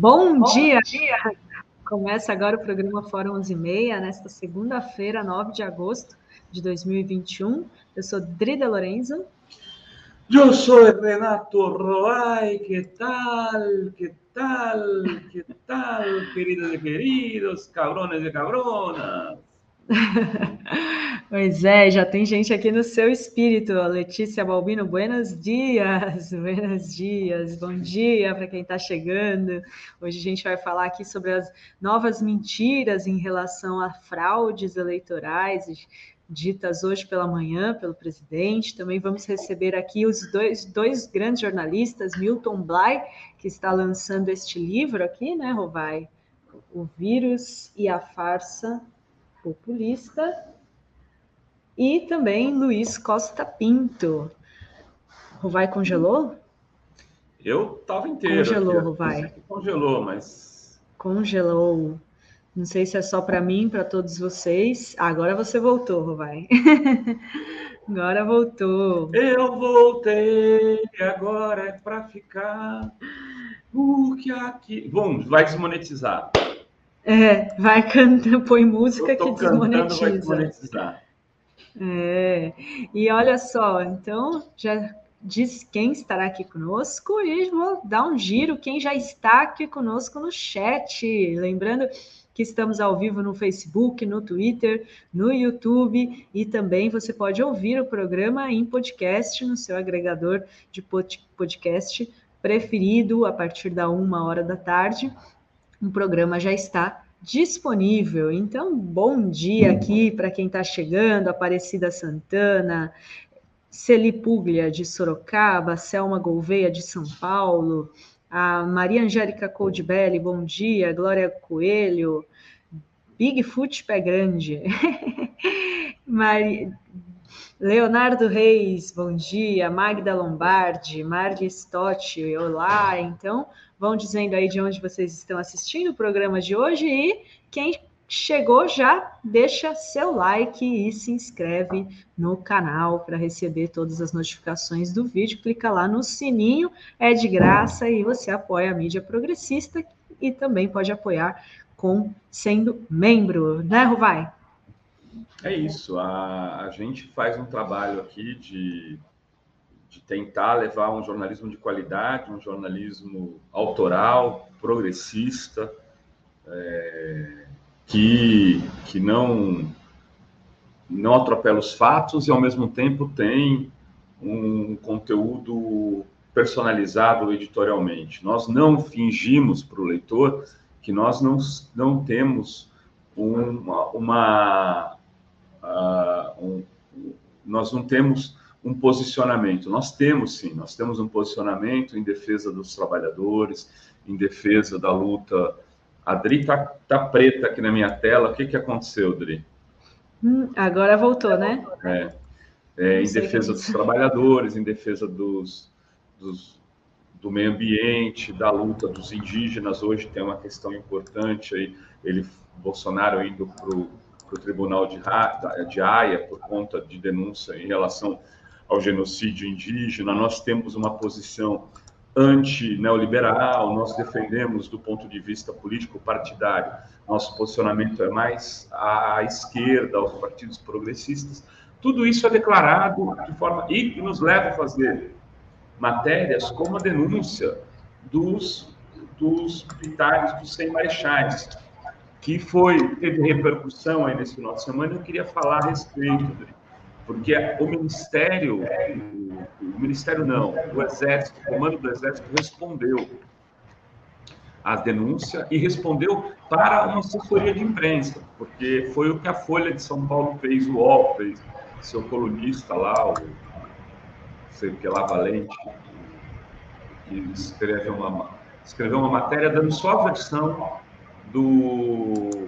Bom dia! Começa agora o programa Fórum 11h30, nesta segunda-feira, 9 de agosto de 2021. Eu sou Drida Lorenzo. Eu sou Renato Roay. Que tal? Que tal? Que tal, queridos e queridos, cabrones e cabronas? Pois é, já tem gente aqui no seu espírito. A Letícia Balbino, buenos dias, buenos dias, bom dia para quem está chegando. Hoje a gente vai falar aqui sobre as novas mentiras em relação a fraudes eleitorais ditas hoje pela manhã pelo presidente. Também vamos receber aqui os dois grandes jornalistas, Milton Bly, que está lançando este livro aqui, né, Rovai? O Vírus e a Farsa Populista, e também Luiz Costa Pinto. Rovai congelou? Eu estava inteiro. Congelou, aqui. Rovai. Congelou, mas... Congelou. Não sei se é só para mim, para todos vocês. Agora você voltou, Rovai. Agora voltou. Eu voltei, agora é para ficar. Porque aqui... Bom, vai desmonetizar. Vai cantando, põe música que desmonetiza. Vai desmonetizar. E olha só, então já diz quem estará aqui conosco e vou dar um giro quem já está aqui conosco no chat. Lembrando que estamos ao vivo no Facebook, no Twitter, no YouTube, e também você pode ouvir o programa em podcast no seu agregador de podcast preferido a partir da 13h. O programa já está disponível. Então, bom dia aqui para quem está chegando, Aparecida Santana, Celi Puglia, de Sorocaba, Selma Gouveia, de São Paulo, a Maria Angélica Coldbelli, bom dia, Glória Coelho, Bigfoot Pé Grande, Leonardo Reis, bom dia, Magda Lombardi, Marli Stott, olá, então vão dizendo aí de onde vocês estão assistindo o programa de hoje e quem chegou já deixa seu like e se inscreve no canal para receber todas as notificações do vídeo, clica lá no sininho, é de graça e você apoia a mídia progressista e também pode apoiar sendo membro, né, Rovai? É isso, a gente faz um trabalho aqui de tentar levar um jornalismo de qualidade, um jornalismo autoral, progressista, que não atropela os fatos e, ao mesmo tempo, tem um conteúdo personalizado editorialmente. Nós não fingimos para o leitor que nós não temos nós não temos um posicionamento. Nós temos, sim, nós temos um posicionamento em defesa dos trabalhadores, em defesa da luta. A Dri tá preta aqui na minha tela. O que aconteceu, Dri? Agora voltou, né? Em defesa dos trabalhadores, em defesa do meio ambiente, da luta dos indígenas. Hoje tem uma questão importante aí, Bolsonaro indo para o Tribunal de Haia por conta de denúncia em relação ao genocídio indígena. Nós temos uma posição anti-neoliberal, nós defendemos do ponto de vista político-partidário, nosso posicionamento é mais à esquerda, aos partidos progressistas. Tudo isso é declarado de forma... e nos leva a fazer matérias como a denúncia dos militares, dos 100 marechais, que teve repercussão aí nesse final de semana. Eu queria falar a respeito, porque o Exército, o comando do Exército respondeu à denúncia e respondeu para uma assessoria de imprensa, porque foi o que a Folha de São Paulo fez, o UOL fez, seu colunista lá, não sei o que lá, Valente, que escreveu uma matéria dando só a versão do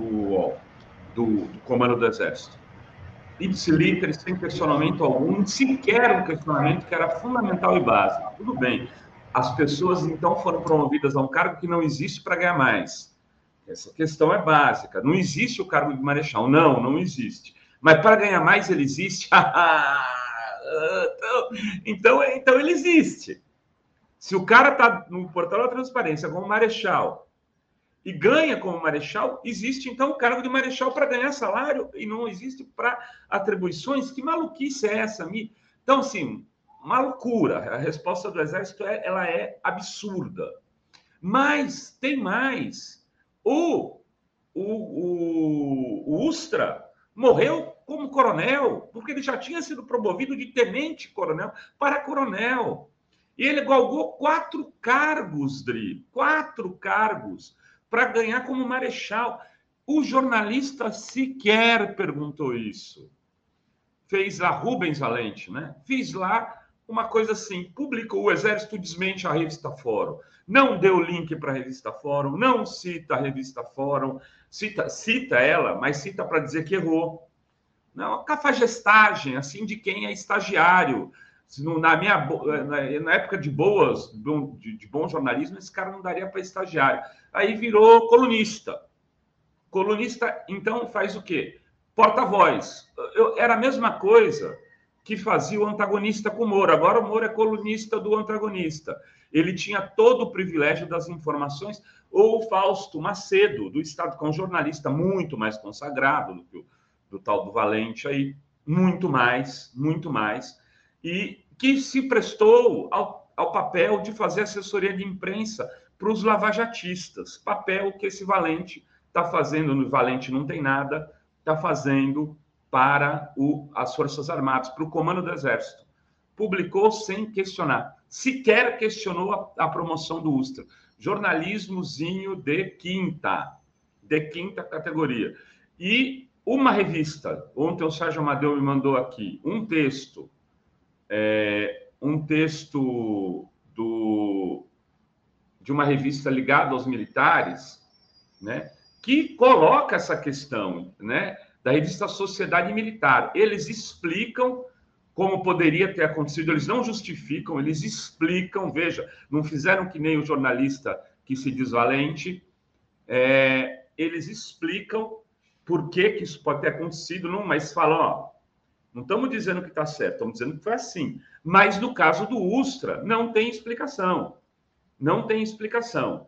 comando do Exército. Ipsiliter, sem questionamento algum, sequer um questionamento que era fundamental e básico. Tudo bem. As pessoas, então, foram promovidas a um cargo que não existe para ganhar mais. Essa questão é básica. Não existe o cargo de marechal. Não existe. Mas para ganhar mais, ele existe? Então ele existe. Se o cara está no portal da transparência como marechal e ganha como marechal, existe então o cargo de marechal para ganhar salário e não existe para atribuições. Que maluquice é essa? Então, assim, uma loucura. A resposta do Exército ela é absurda. Mas tem mais. O Ustra morreu como coronel, porque ele já tinha sido promovido de tenente-coronel para coronel. E ele galgou 4 cargos, Dri, 4 cargos, para ganhar como marechal. O jornalista sequer perguntou isso. Fez lá Rubens Valente, né? Fiz lá uma coisa assim, publicou, o Exército desmente a revista Fórum, não deu link para a revista Fórum, não cita a revista Fórum, cita ela, mas cita para dizer que errou. Não é uma cafajestagem, assim, de quem é estagiário. Na época de bom jornalismo, esse cara não daria para estagiário. Aí virou colunista. Colunista, então, faz o quê? Porta-voz. Era a mesma coisa que fazia o antagonista com o Moro. Agora o Moro é colunista do antagonista. Ele tinha todo o privilégio das informações. Ou o Fausto Macedo, do Estado, que é um jornalista muito mais consagrado do que do tal do Valente aí, muito mais, e que se prestou ao papel de fazer assessoria de imprensa para os lavajatistas, papel que esse Valente está fazendo, no Valente não tem nada, está fazendo para as Forças Armadas, para o Comando do Exército. Publicou sem questionar, sequer questionou a promoção do Ustra. Jornalismozinho de quinta categoria. E uma revista, ontem o Sérgio Amadeu me mandou aqui, um texto de uma revista ligada aos militares, né, que coloca essa questão, né, da revista Sociedade Militar. Eles explicam como poderia ter acontecido, eles não justificam, eles explicam, veja, não fizeram que nem o jornalista que se diz valente, eles explicam por que isso pode ter acontecido, mas falam, ó, não estamos dizendo que está certo, estamos dizendo que foi assim. Mas no caso do Ustra, não tem explicação. Não tem explicação.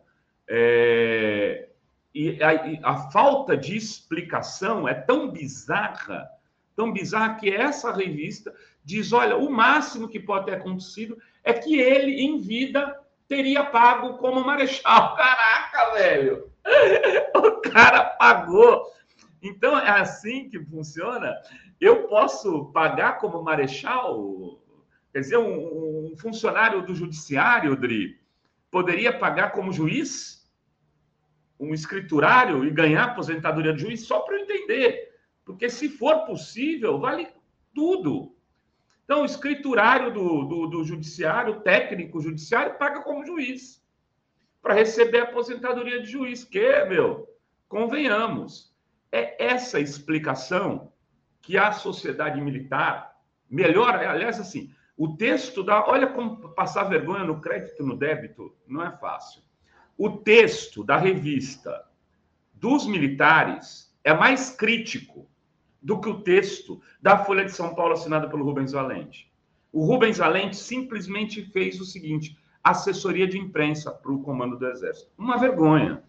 E a falta de explicação é tão bizarra que essa revista diz, olha, o máximo que pode ter acontecido é que ele, em vida, teria pago como marechal. Caraca, velho! O cara pagou. Então, é assim que funciona? Eu posso pagar como marechal? Quer dizer, um funcionário do judiciário, Dri, poderia pagar como juiz? Um escriturário e ganhar aposentadoria de juiz? Só para eu entender. Porque, se for possível, vale tudo. Então, o escriturário do judiciário, técnico judiciário, paga como juiz. Para receber a aposentadoria de juiz. Que, convenhamos. É essa explicação que a sociedade militar melhor, aliás, assim, o texto olha como passar vergonha no crédito e no débito, não é fácil. O texto da revista dos militares é mais crítico do que o texto da Folha de São Paulo assinada pelo Rubens Valente. O Rubens Valente simplesmente fez o seguinte, assessoria de imprensa para o Comando do Exército. Uma vergonha.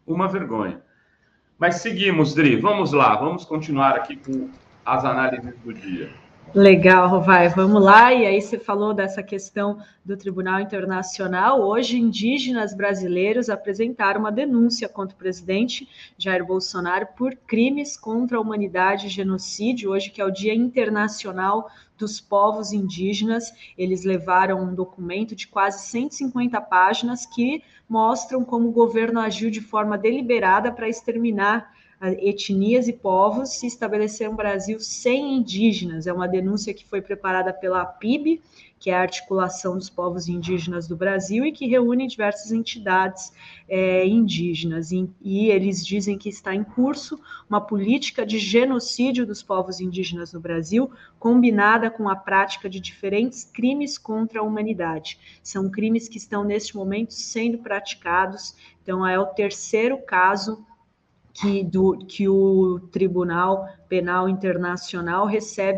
Mas seguimos, Dri, vamos lá, vamos continuar aqui com as análises do dia. Legal, vai, vamos lá. E aí você falou dessa questão do Tribunal Internacional. Hoje, indígenas brasileiros apresentaram uma denúncia contra o presidente Jair Bolsonaro por crimes contra a humanidade e genocídio, hoje que é o Dia Internacional dos Povos Indígenas. Eles levaram um documento de quase 150 páginas que mostram como o governo agiu de forma deliberada para exterminar etnias e povos e estabelecer um Brasil sem indígenas. É uma denúncia que foi preparada pela APIB, que é a Articulação dos Povos Indígenas do Brasil, e que reúne diversas entidades indígenas. E eles dizem que está em curso uma política de genocídio dos povos indígenas no Brasil, combinada com a prática de diferentes crimes contra a humanidade. São crimes que estão, neste momento, sendo praticados. Então, é o terceiro caso que o Tribunal Penal Internacional recebe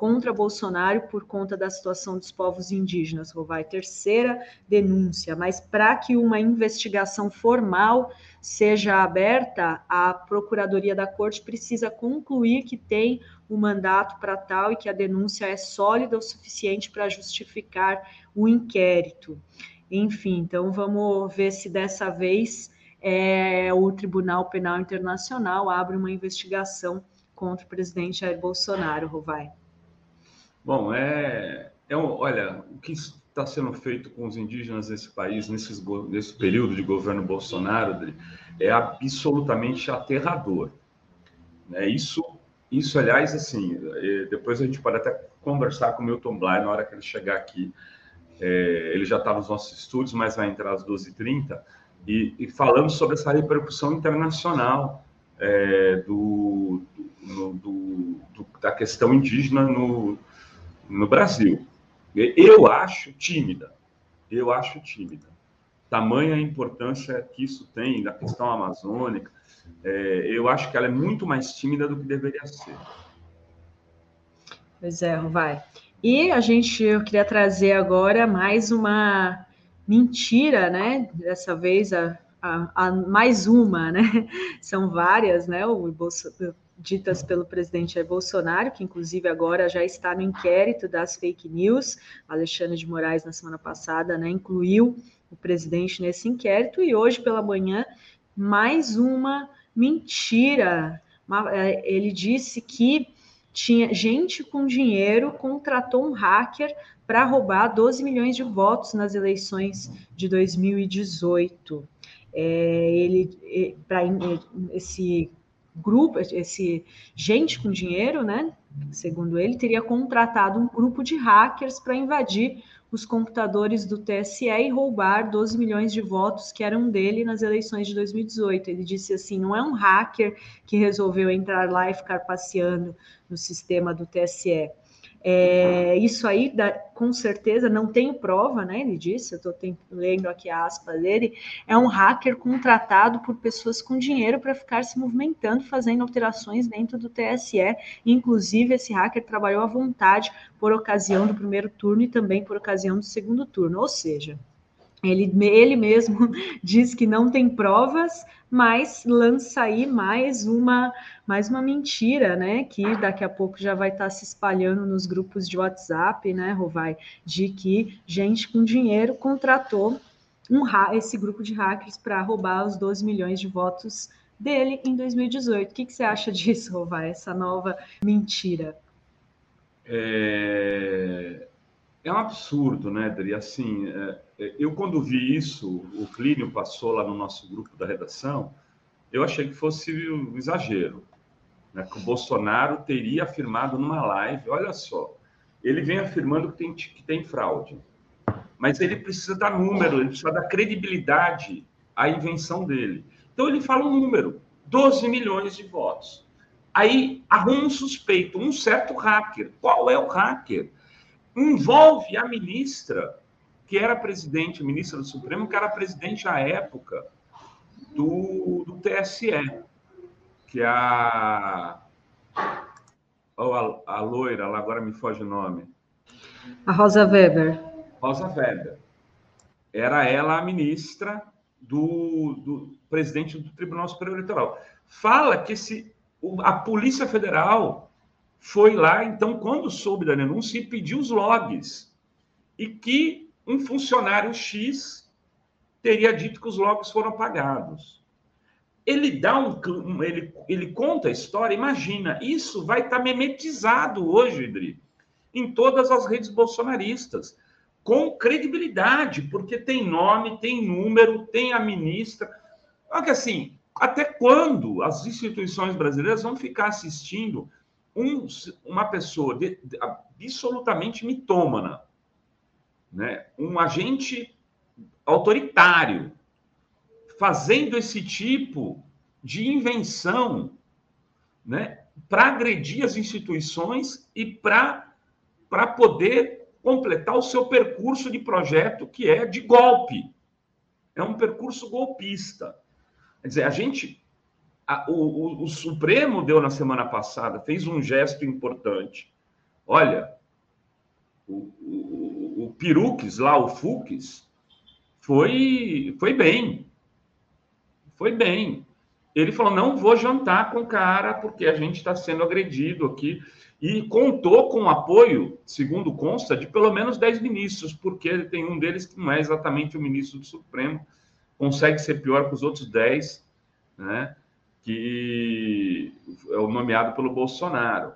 contra Bolsonaro por conta da situação dos povos indígenas, Rovai. Terceira denúncia, mas para que uma investigação formal seja aberta, a Procuradoria da Corte precisa concluir que tem o mandato para tal e que a denúncia é sólida o suficiente para justificar o inquérito. Enfim, então vamos ver se dessa vez o Tribunal Penal Internacional abre uma investigação contra o presidente Jair Bolsonaro, Rovai. Bom, olha, o que está sendo feito com os indígenas nesse país, nesse período de governo Bolsonaro, é absolutamente aterrador. Né? Isso, aliás, assim, depois a gente pode até conversar com o Milton Bly na hora que ele chegar aqui. Ele já está nos nossos estúdios, mas vai entrar às 12h30, e falando sobre essa repercussão internacional da questão indígena no Brasil. Eu acho tímida. Tamanha a importância que isso tem na questão amazônica. Eu acho que ela é muito mais tímida do que deveria ser. Pois é, vai. E eu queria trazer agora mais uma mentira, né? Dessa vez mais uma, né? São várias, né? Ditas pelo presidente Jair Bolsonaro, que inclusive agora já está no inquérito das fake news. Alexandre de Moraes, na semana passada, né, incluiu o presidente nesse inquérito, e hoje pela manhã, mais uma mentira. Ele disse que tinha gente com dinheiro, contratou um hacker para roubar 12 milhões de votos nas eleições de 2018. Esse grupo, esse gente com dinheiro, né? Segundo ele, teria contratado um grupo de hackers para invadir os computadores do TSE e roubar 12 milhões de votos que eram dele nas eleições de 2018. Ele disse assim, não é um hacker que resolveu entrar lá e ficar passeando no sistema do TSE. Isso aí, com certeza, não tenho prova, né? Ele disse, eu estou lendo aqui a aspa dele, é um hacker contratado por pessoas com dinheiro para ficar se movimentando, fazendo alterações dentro do TSE. Inclusive, esse hacker trabalhou à vontade por ocasião do primeiro turno e também por ocasião do segundo turno. Ou seja, ele mesmo diz que não tem provas, mas lança aí mais uma mentira, né? Que daqui a pouco já vai estar se espalhando nos grupos de WhatsApp, né, Rovai? De que gente com dinheiro contratou esse grupo de hackers para roubar os 12 milhões de votos dele em 2018. O que você acha disso, Rovai? Essa nova mentira? É um absurdo, né, Dri? Assim, eu quando vi isso, o Clínio passou lá no nosso grupo da redação, eu achei que fosse um exagero, né, que o Bolsonaro teria afirmado numa live, olha só, ele vem afirmando que tem fraude, mas ele precisa dar número, ele precisa dar credibilidade à invenção dele. Então ele fala um número, 12 milhões de votos. Aí arruma um suspeito, um certo hacker. Qual é o hacker? Envolve a ministra, que era presidente, a ministra do Supremo, que era presidente à época do TSE, que é a loira, lá agora me foge o nome. A Rosa Weber. Rosa Weber. Era ela a ministra do presidente do Tribunal Superior Eleitoral. Fala que a Polícia Federal foi lá, então, quando soube da denúncia, e pediu os logs. E que um funcionário X teria dito que os logs foram apagados. Ele ele conta a história, imagina, isso vai estar memetizado hoje, Idri, em todas as redes bolsonaristas, com credibilidade, porque tem nome, tem número, tem a ministra. Olha que assim, até quando as instituições brasileiras vão ficar assistindo uma pessoa absolutamente mitômana, né? Um agente autoritário, fazendo esse tipo de invenção, né? Para agredir as instituições e para poder completar o seu percurso de projeto, que é de golpe. É um percurso golpista. Quer dizer, o Supremo deu na semana passada, fez um gesto importante, Olha, o Peruques lá, o Fux, foi bem. Foi bem. Ele falou, não vou jantar com o cara porque a gente está sendo agredido aqui. E contou com o apoio, segundo consta, de pelo menos 10 ministros, porque tem um deles que não é exatamente o ministro do Supremo, consegue ser pior que os outros 10, né? Que é o nomeado pelo Bolsonaro.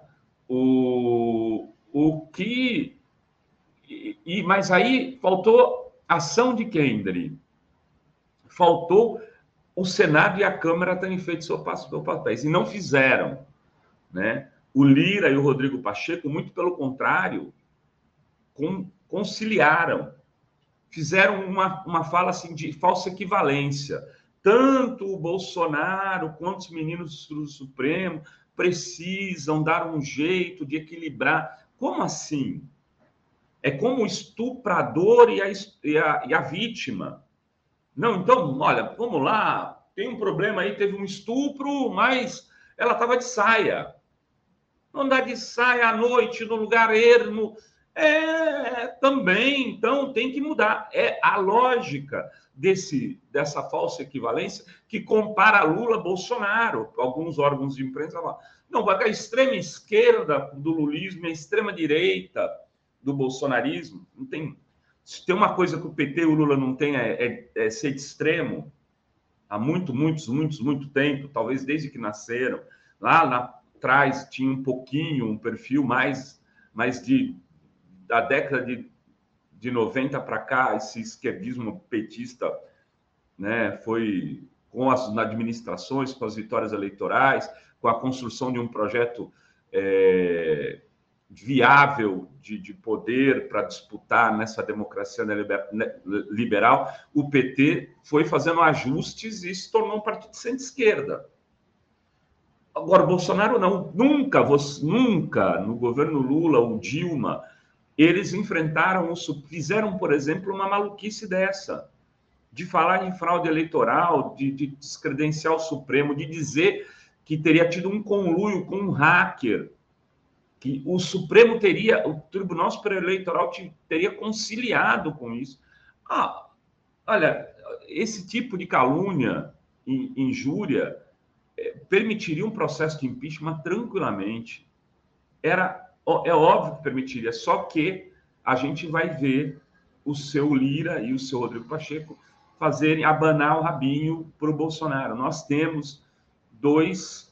Mas aí faltou ação de quem, Dri? Faltou o Senado e a Câmara terem feito seu papéis, e não fizeram, né? O Lira e o Rodrigo Pacheco, muito pelo contrário, conciliaram, fizeram uma fala assim de falsa equivalência. Tanto o Bolsonaro quanto os meninos do Supremo precisam dar um jeito de equilibrar. Como assim? É como o estuprador e a vítima. Não, então, olha, vamos lá, tem um problema aí, teve um estupro, mas ela estava de saia. Não andar de saia à noite, no lugar ermo, também, então, tem que mudar. É a lógica dessa falsa equivalência que compara Lula a Bolsonaro. Alguns órgãos de imprensa falam, não, a extrema esquerda do lulismo e a extrema direita do bolsonarismo, não tem... Se tem uma coisa que o PT e o Lula não tem é ser de extremo, há muito tempo, talvez desde que nasceram. Lá atrás tinha um pouquinho, um perfil mais da década de 90 para cá, esse esquerdismo petista, né, foi com as administrações, com as vitórias eleitorais, com a construção de um projeto viável de poder para disputar nessa democracia liberal, o PT foi fazendo ajustes e se tornou um partido de centro-esquerda. Agora, o Bolsonaro não, nunca, no governo Lula ou Dilma, eles enfrentaram, fizeram, por exemplo, uma maluquice dessa, de falar em fraude eleitoral, de descredenciar o Supremo, de dizer que teria tido um conluio com um hacker, que o Supremo teria, o Tribunal Superior Eleitoral teria conciliado com isso. Olha, esse tipo de calúnia, injúria, permitiria um processo de impeachment tranquilamente. É óbvio que permitiria, só que a gente vai ver o seu Lira e o seu Rodrigo Pacheco fazerem abanar o rabinho para o Bolsonaro. Nós temos dois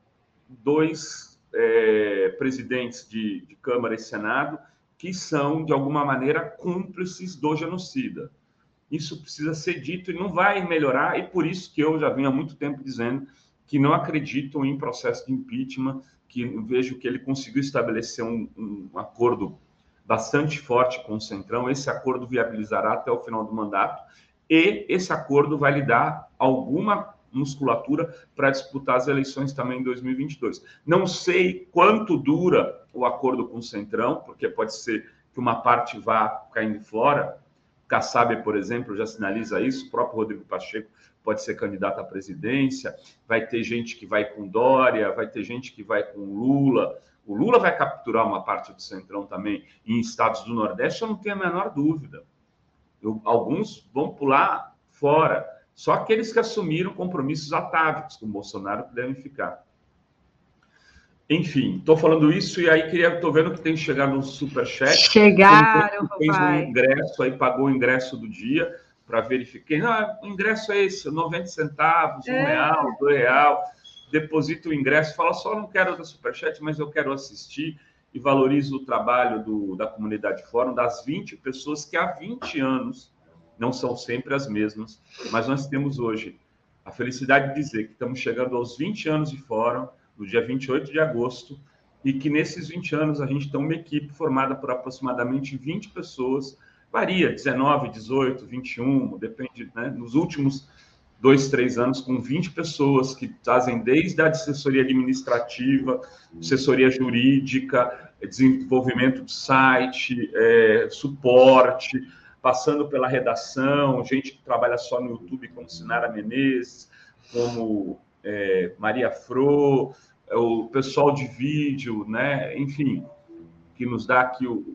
presidentes de Câmara e Senado que são, de alguma maneira, cúmplices do genocida. Isso precisa ser dito e não vai melhorar, e por isso que eu já venho há muito tempo dizendo que não acredito em processo de impeachment, que vejo que ele conseguiu estabelecer um acordo bastante forte com o Centrão. Esse acordo viabilizará até o final do mandato, e esse acordo vai lhe dar alguma musculatura para disputar as eleições também em 2022. Não sei quanto dura o acordo com o Centrão, porque pode ser que uma parte vá caindo fora. Kassab, por exemplo, já sinaliza isso, o próprio Rodrigo Pacheco pode ser candidato à presidência, vai ter gente que vai com Dória, vai ter gente que vai com Lula. O Lula vai capturar uma parte do Centrão também em estados do Nordeste, eu não tenho a menor dúvida. Alguns vão pular fora. Só aqueles que assumiram compromissos atávicos com o Bolsonaro que devem ficar. Enfim, estou falando isso e aí estou vendo que tem que chegar no Superchat. Chegaram, fez um ingresso, aí pagou o ingresso do dia para verificar. Não, o ingresso é esse, 90 centavos, R$1, R$2. Deposita o ingresso, fala só, não quero da Superchat, mas eu quero assistir, e valorizo o trabalho da comunidade Fórum, das 20 pessoas que há 20 anos, não são sempre as mesmas, mas nós temos hoje a felicidade de dizer que estamos chegando aos 20 anos de Fórum, no dia 28 de agosto, e que nesses 20 anos a gente tem uma equipe formada por aproximadamente 20 pessoas, varia, 19, 18, 21, depende, né? Nos últimos 2, 3 anos, com 20 pessoas que fazem desde a assessoria administrativa, assessoria jurídica, desenvolvimento de site, suporte, passando pela redação, gente que trabalha só no YouTube, como Sinara Menezes, como Maria Fro, o pessoal de vídeo, né? Enfim, que nos dá aqui o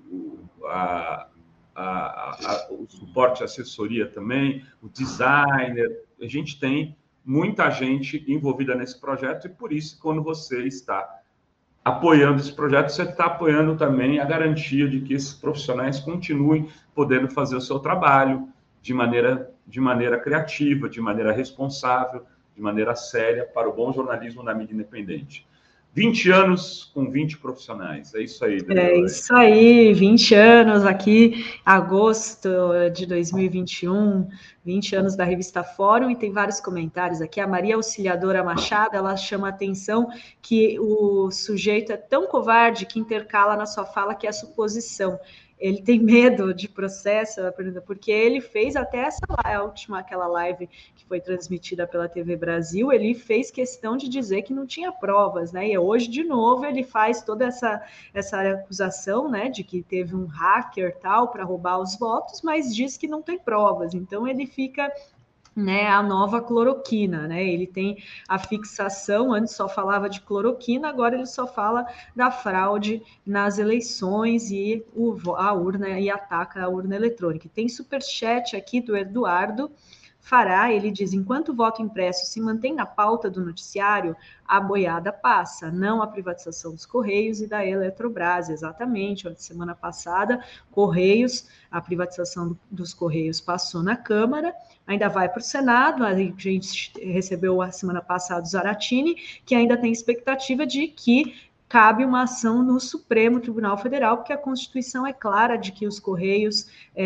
suporte, a assessoria também, o designer. A gente tem muita gente envolvida nesse projeto e, por isso, quando você está apoiando esse projeto, você está apoiando também a garantia de que esses profissionais continuem podendo fazer o seu trabalho de maneira criativa, de maneira responsável, de maneira séria, para o bom jornalismo na mídia independente. 20 anos com 20 profissionais. É isso aí, Daniela. É isso aí, 20 anos aqui, agosto de 2021, 20 anos da revista Fórum, e tem vários comentários aqui. A Maria Auxiliadora Machado, ela chama a atenção que o sujeito é tão covarde que intercala na sua fala que é a suposição. Ele tem medo de processo, porque ele fez até aquela live que foi transmitida pela TV Brasil, ele fez questão de dizer que não tinha provas, né? E hoje, de novo, ele faz toda essa acusação, né, de que teve um hacker tal para roubar os votos, mas diz que não tem provas. Então ele fica, né, a nova cloroquina, né? Ele tem a fixação, antes só falava de cloroquina, agora ele só fala da fraude nas eleições e a urna, e ataca a urna eletrônica. Tem superchat aqui do Eduardo Fará, ele diz: enquanto o voto impresso se mantém na pauta do noticiário, a boiada passa, não a privatização dos Correios e da Eletrobras. Exatamente, a semana passada, a privatização dos Correios passou na Câmara, ainda vai para o Senado. A gente recebeu a semana passada o Zaratini, que ainda tem expectativa de que cabe uma ação no Supremo Tribunal Federal, porque a Constituição é clara de que os Correios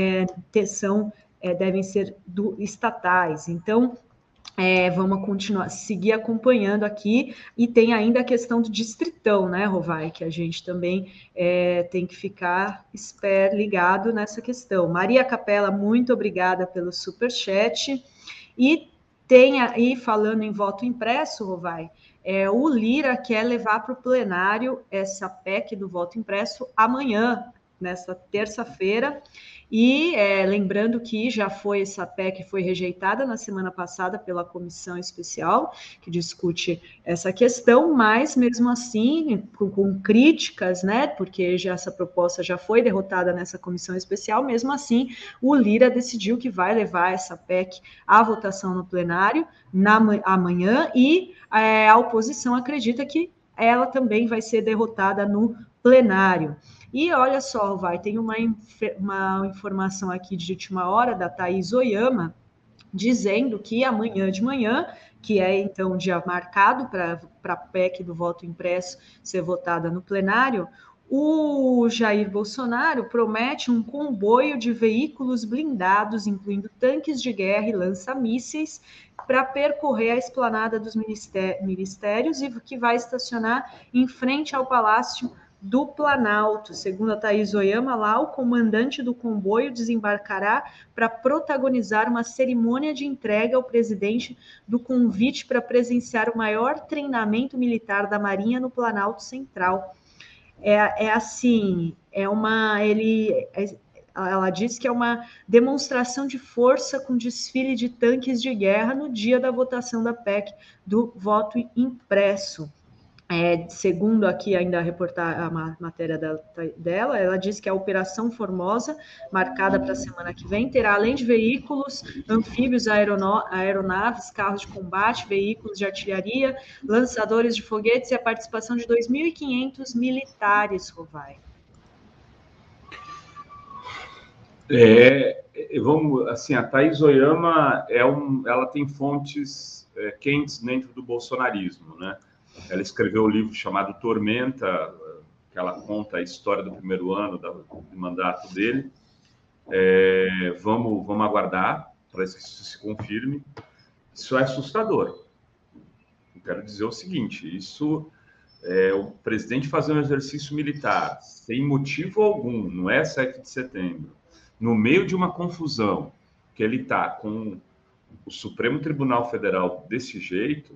devem ser estatais. Então, vamos continuar, seguir acompanhando aqui, e tem ainda a questão do distritão, né, Rovai, que a gente também tem que ficar ligado nessa questão. Maria Capela, muito obrigada pelo superchat. E tem aí, falando em voto impresso, Rovai, o Lira quer levar para o plenário essa PEC do voto impresso amanhã, nessa terça-feira. E lembrando que já foi essa PEC, foi rejeitada na semana passada pela comissão especial que discute essa questão, mas mesmo assim, com críticas, né, porque essa proposta já foi derrotada nessa comissão especial, mesmo assim, o Lira decidiu que vai levar essa PEC à votação no plenário amanhã, e a oposição acredita que ela também vai ser derrotada no plenário. E olha só, tem uma informação aqui de última hora da Thaís Oyama, dizendo que amanhã de manhã, que é então o dia marcado para a PEC do voto impresso ser votada no plenário, o Jair Bolsonaro promete um comboio de veículos blindados, incluindo tanques de guerra e lança-mísseis, para percorrer a esplanada dos ministérios, e que vai estacionar em frente ao Palácio do Planalto. Segundo a Thaís Oyama, lá o comandante do comboio desembarcará para protagonizar uma cerimônia de entrega ao presidente do convite para presenciar o maior treinamento militar da Marinha no Planalto Central. Ela diz que é uma demonstração de força com desfile de tanques de guerra no dia da votação da PEC do voto impresso. Segundo aqui ainda a matéria dela, ela diz que a Operação Formosa, marcada para a semana que vem, terá, além de veículos, anfíbios, aeronaves, carros de combate, veículos de artilharia, lançadores de foguetes e a participação de 2.500 militares, Rovai. A Thaís Oyama ela tem fontes quentes dentro do bolsonarismo, né? Ela escreveu um livro chamado Tormenta, que ela conta a história do primeiro ano do mandato dele. Vamos aguardar para que isso se confirme. Isso é assustador. Eu quero dizer o seguinte: isso o presidente fazer um exercício militar sem motivo algum, não é 7 de setembro, no meio de uma confusão, que ele está com o Supremo Tribunal Federal desse jeito,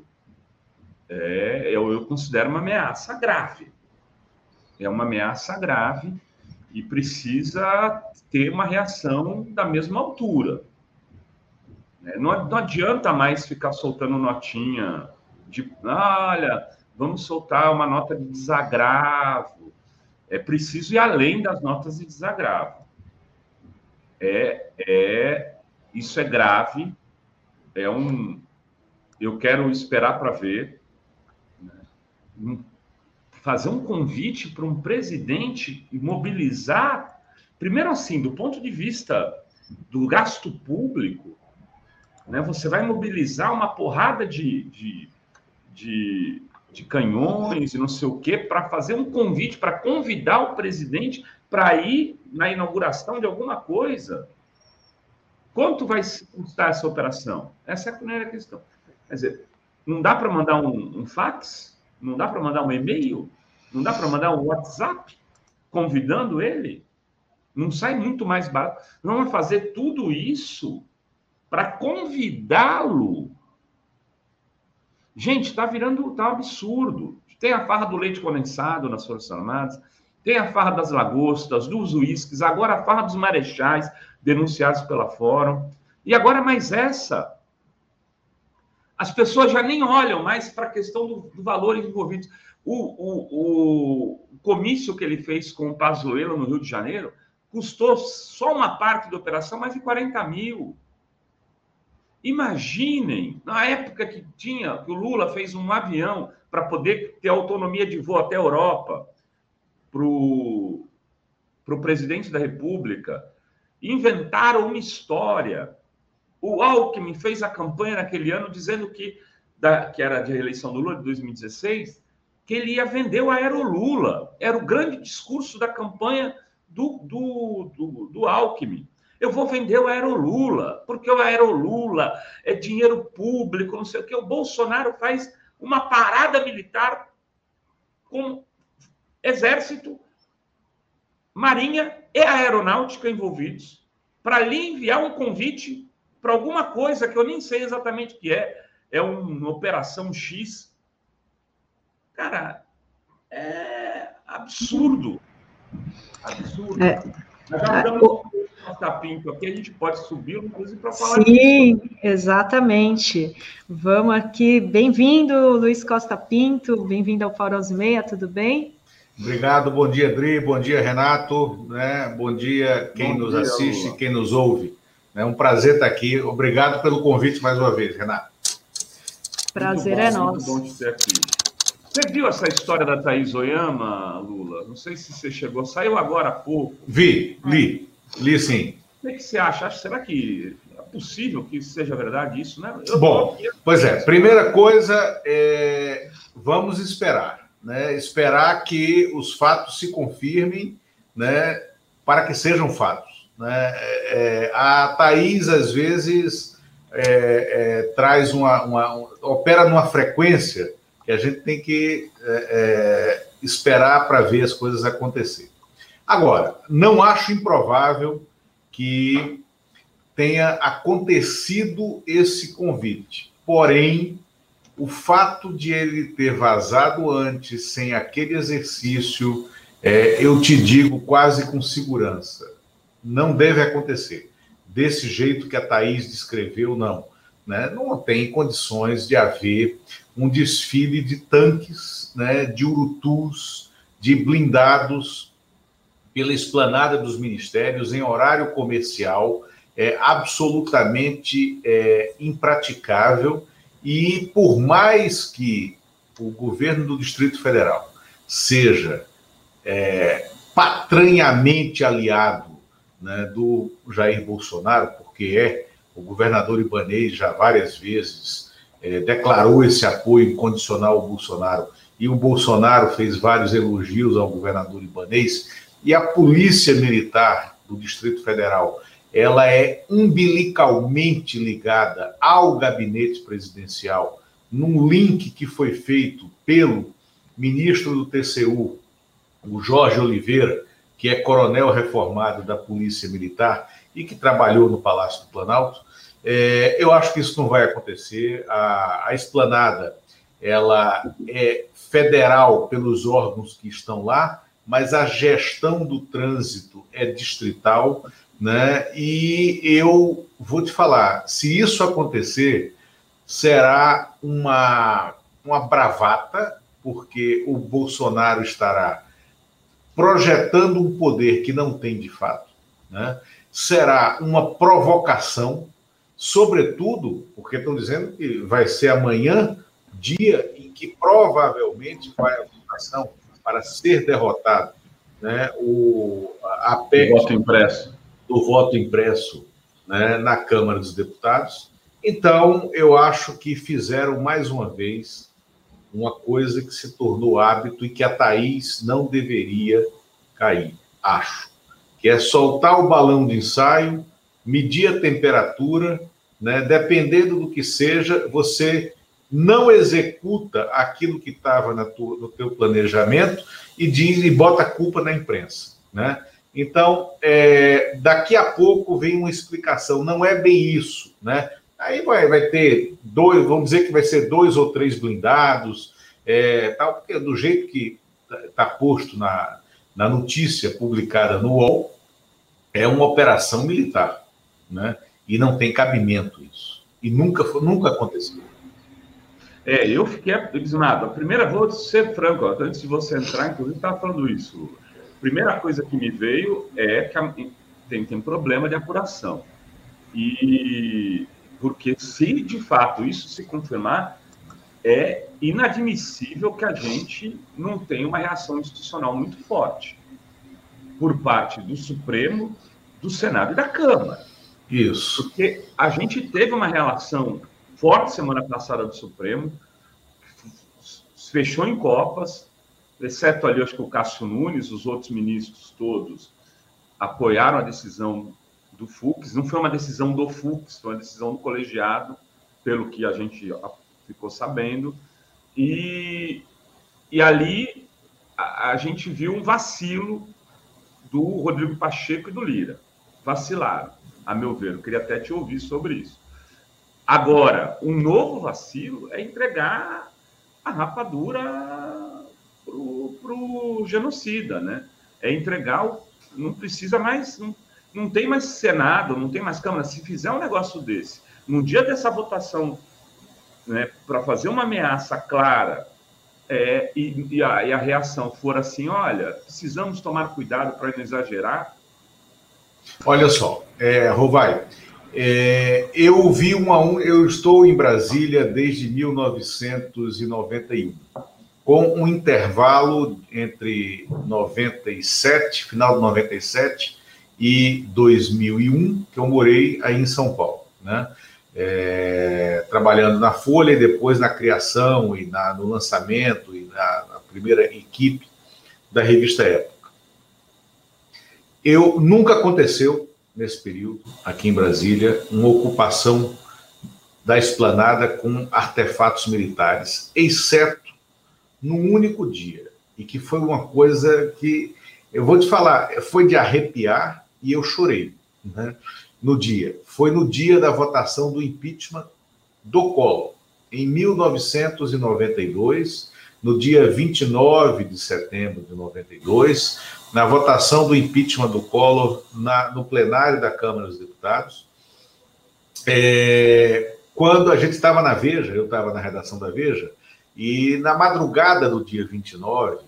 eu considero uma ameaça grave. É uma ameaça grave e precisa ter uma reação da mesma altura. Não adianta mais ficar soltando notinha de, olha, vamos soltar uma nota de desagravo, é preciso ir além das notas de desagravo. Isso é grave, eu quero esperar para ver, né? Fazer um convite para um presidente e mobilizar, primeiro assim, do ponto de vista do gasto público, né? Você vai mobilizar uma porrada de canhões e não sei o quê, para fazer um convite, para convidar o presidente para ir na inauguração de alguma coisa. Quanto vai custar essa operação? Essa é a primeira questão. Quer dizer, não dá para mandar um fax? Não dá para mandar um e-mail? Não dá para mandar um WhatsApp convidando ele? Não sai muito mais barato? Não vai fazer tudo isso para convidá-lo? Gente, está virando um absurdo. Tem a farra do leite condensado nas Forças Armadas, tem a farra das lagostas, dos uísques, agora a farra dos marechais, denunciados pela Fórum. E agora mais essa. As pessoas já nem olham mais para a questão do valor envolvido. O comício que ele fez com o Pazuello no Rio de Janeiro custou só uma parte da operação mais de 40 mil. Imaginem, na época que o Lula fez um avião para poder ter autonomia de voo até a Europa, para o presidente da República, inventaram uma história. O Alckmin fez a campanha naquele ano dizendo que era de reeleição do Lula, de 2016, que ele ia vender o Aerolula. Era o grande discurso da campanha do Alckmin. Eu vou vender o Aerolula, porque o Aerolula é dinheiro público, não sei o quê. O Bolsonaro faz uma parada militar com Exército, Marinha e Aeronáutica envolvidos, para ali enviar um convite para alguma coisa que eu nem sei exatamente o que é uma operação X. Cara, é absurdo. Absurdo. Nós já estamos com o Costa Pinto aqui, a gente pode subir, inclusive, para falar disso. Sim, exatamente. Vamos aqui. Bem-vindo, Luiz Costa Pinto. Bem-vindo ao Fórum aos Meia, tudo bem? Obrigado, bom dia, Adri, bom dia, Renato, né? Bom dia quem nos assiste, quem nos ouve. É um prazer estar aqui. Obrigado pelo convite mais uma vez, Renato. Prazer é nosso. Muito bom te ter aqui. Você viu essa história da Thaís Oyama, Lula? Não sei se você chegou, saiu agora há pouco. Li sim. O que você acha? Será que é possível que seja verdade isso, né? Pois é, primeira coisa, vamos esperar, né? Esperar que os fatos se confirmem, né? Para que sejam fatos, né? A Thaís, às vezes, traz opera numa frequência que a gente tem que esperar para ver as coisas acontecerem. Agora, não acho improvável que tenha acontecido esse convite. Porém, o fato de ele ter vazado antes, sem aquele exercício, eu te digo quase com segurança, não deve acontecer. Desse jeito que a Thaís descreveu, não. Né? Não tem condições de haver um desfile de tanques, né, de urutus, de blindados pela esplanada dos ministérios em horário comercial, absolutamente impraticável. E por mais que o governo do Distrito Federal seja patranhamente aliado, né, do Jair Bolsonaro, porque o governador Ibanez já várias vezes declarou esse apoio incondicional ao Bolsonaro, e o Bolsonaro fez vários elogios ao governador Ibanez, e a Polícia Militar do Distrito Federal, ela é umbilicalmente ligada ao gabinete presidencial, num link que foi feito pelo ministro do TCU, o Jorge Oliveira, que é coronel reformado da Polícia Militar e que trabalhou no Palácio do Planalto. Eu acho que isso não vai acontecer. A esplanada, ela é federal pelos órgãos que estão lá, mas a gestão do trânsito é distrital, né? E eu vou te falar, se isso acontecer, será uma bravata, porque o Bolsonaro estará projetando um poder que não tem de fato, né? Será uma provocação, sobretudo, porque estão dizendo que vai ser amanhã, dia em que provavelmente vai a votação para ser derrotado, né, a PEC do voto impresso, né, na Câmara dos Deputados. Então, eu acho que fizeram mais uma vez uma coisa que se tornou hábito e que a Thaís não deveria cair, acho, que é soltar o balão de ensaio, medir a temperatura, né, dependendo do que seja, você não executa aquilo que estava no teu planejamento e bota a culpa na imprensa, né? Então, daqui a pouco vem uma explicação, não é bem isso, né? Aí vai ter vamos dizer que vai ser 2 ou 3 blindados, tal, porque do jeito que está posto na notícia publicada no UOL, é uma operação militar, né? E não tem cabimento isso. E nunca aconteceu. Eu fiquei abismado. Vou ser franco, antes de você entrar, inclusive, estava falando isso. A primeira coisa que me veio é que tem problema de apuração. E porque se de fato isso se confirmar, é inadmissível que a gente não tenha uma reação institucional muito forte por parte do Supremo, do Senado e da Câmara. Isso. Porque a gente teve uma relação forte semana passada do Supremo, fechou em copas, exceto ali, acho que o Cássio Nunes, os outros ministros todos apoiaram a decisão do Fux. Não foi uma decisão do Fux, foi uma decisão do colegiado, pelo que a gente ficou sabendo. E ali a gente viu um vacilo do Rodrigo Pacheco e do Lira. Vacilaram, a meu ver. Eu queria até te ouvir sobre isso. Agora, um novo vacilo é entregar a rapadura para o genocida, né? É entregar não precisa mais, não tem mais Senado, não tem mais Câmara. Se fizer um negócio desse, no dia dessa votação, né, para fazer uma ameaça clara, e a reação for assim, olha, precisamos tomar cuidado para não exagerar. Olha só, Rovai, eu estou em Brasília desde 1991, com um intervalo entre 97, final de 97 e 2001, que eu morei aí em São Paulo, né? Trabalhando na Folha e depois na criação e no lançamento e na primeira equipe da revista Época. Nunca aconteceu nesse período, aqui em Brasília, uma ocupação da esplanada com artefatos militares, exceto num único dia, e que foi uma coisa que, eu vou te falar, foi de arrepiar e eu chorei, né? Foi no dia da votação do impeachment do Collor, em 1992, no dia 29 de setembro de 92, na votação do impeachment do Collor no plenário da Câmara dos Deputados, quando a gente estava na Veja, eu estava na redação da Veja, e na madrugada do dia 29,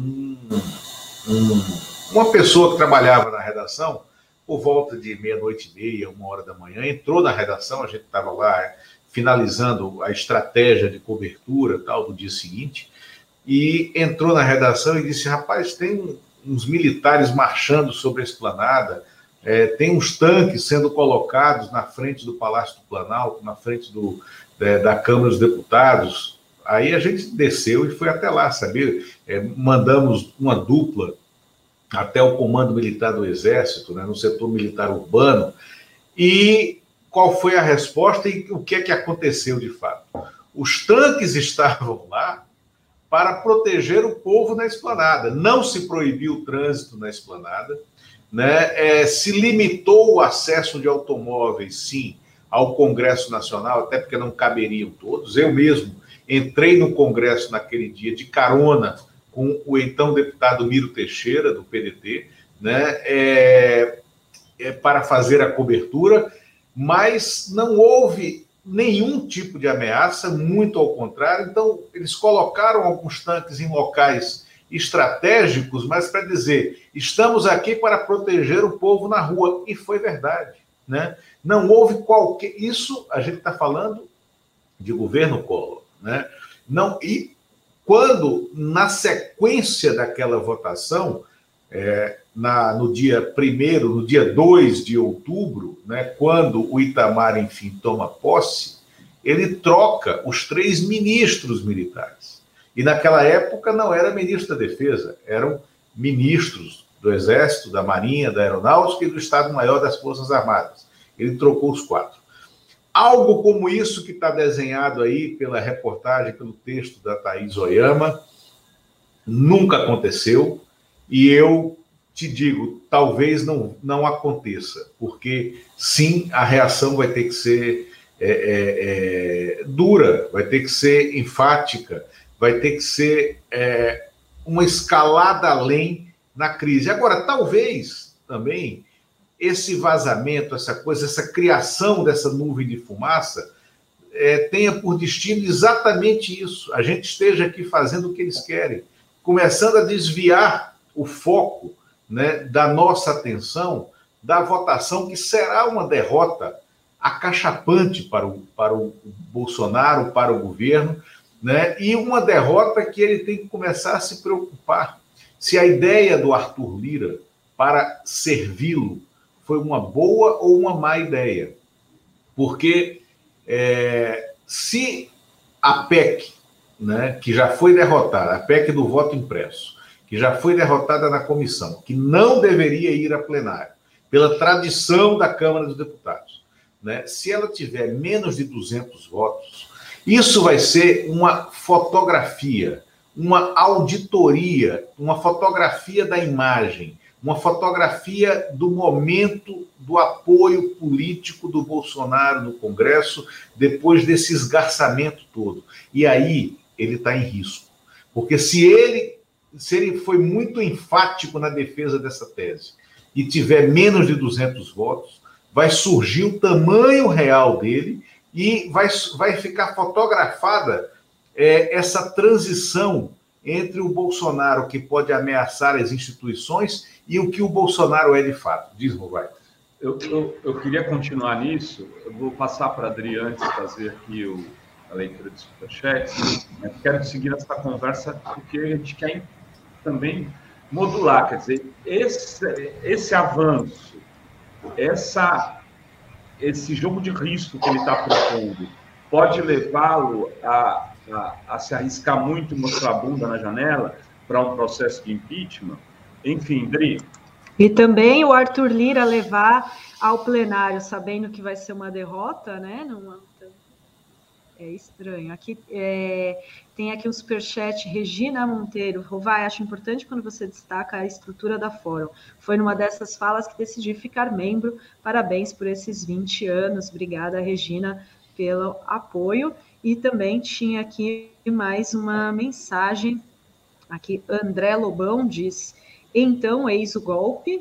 uma pessoa que trabalhava na redação, por volta de 00:30, 1h da manhã, entrou na redação, a gente estava lá finalizando a estratégia de cobertura tal do dia seguinte, e entrou na redação e disse, rapaz, tem uns militares marchando sobre a esplanada, tem uns tanques sendo colocados na frente do Palácio do Planalto, na frente da Câmara dos Deputados. Aí a gente desceu e foi até lá, sabe? Mandamos uma dupla até o Comando Militar do Exército, né, no setor militar urbano. E qual foi a resposta e o que é que aconteceu de fato? Os tanques estavam lá para proteger o povo na esplanada. Não se proibiu o trânsito na esplanada, né? Se limitou o acesso de automóveis, sim, ao Congresso Nacional, até porque não caberiam todos. Eu mesmo entrei no Congresso naquele dia de carona com o então deputado Miro Teixeira, do PDT, né, para fazer a cobertura, mas não houve nenhum tipo de ameaça, muito ao contrário. Então, eles colocaram alguns tanques em locais estratégicos, mas para dizer, estamos aqui para proteger o povo na rua. E foi verdade, né? Não houve qualquer... Isso a gente está falando de governo Collor, né? Não, e quando, na sequência daquela votação, no dia 1º, no dia 2 de outubro, né, quando o Itamar, enfim, toma posse, ele troca os 3 ministros militares. E naquela época não era ministro da Defesa, eram ministros do Exército, da Marinha, da Aeronáutica e do Estado-Maior das Forças Armadas. Ele trocou os 4. Algo como isso que está desenhado aí pela reportagem, pelo texto da Thaís Oyama, nunca aconteceu, e eu te digo, talvez não aconteça, porque sim, a reação vai ter que ser dura, vai ter que ser enfática, vai ter que ser uma escalada além na crise. Agora, talvez também esse vazamento, essa coisa, essa criação dessa nuvem de fumaça tenha por destino exatamente isso. A gente esteja aqui fazendo o que eles querem, começando a desviar o foco, né, da nossa atenção da votação, que será uma derrota acachapante para o Bolsonaro, para o governo, né, e uma derrota que ele tem que começar a se preocupar. Se a ideia do Arthur Lira para servi-lo foi uma boa ou uma má ideia. Porque se a PEC, né, que já foi derrotada, a PEC do voto impresso, que já foi derrotada na comissão, que não deveria ir a plenário, pela tradição da Câmara dos Deputados, né, se ela tiver menos de 200 votos, isso vai ser uma fotografia, uma auditoria, uma fotografia da imagem, uma fotografia do momento do apoio político do Bolsonaro no Congresso, depois desse esgarçamento todo. E aí ele está em risco. Porque se ele foi muito enfático na defesa dessa tese e tiver menos de 200 votos, vai surgir o tamanho real dele e vai ficar fotografada essa transição entre o Bolsonaro, que pode ameaçar as instituições, e o que o Bolsonaro é de fato. Diz, Rovaito. Eu queria continuar nisso. Eu vou passar para a Adri antes fazer aqui a leitura de superchat. Quero seguir essa conversa porque a gente quer também modular. Quer dizer, esse avanço, esse jogo de risco que ele está propondo, pode levá-lo a se arriscar muito e mostrar a bunda na janela para um processo de impeachment? Enfim, Dri. E também o Arthur Lira levar ao plenário, sabendo que vai ser uma derrota, né? É estranho. Aqui tem aqui um superchat, Regina Monteiro. Rovai, acho importante quando você destaca a estrutura da Fórum. Foi numa dessas falas que decidi ficar membro. Parabéns por esses 20 anos. Obrigada, Regina, pelo apoio. E também tinha aqui mais uma mensagem. Aqui, André Lobão diz: então, eis o golpe.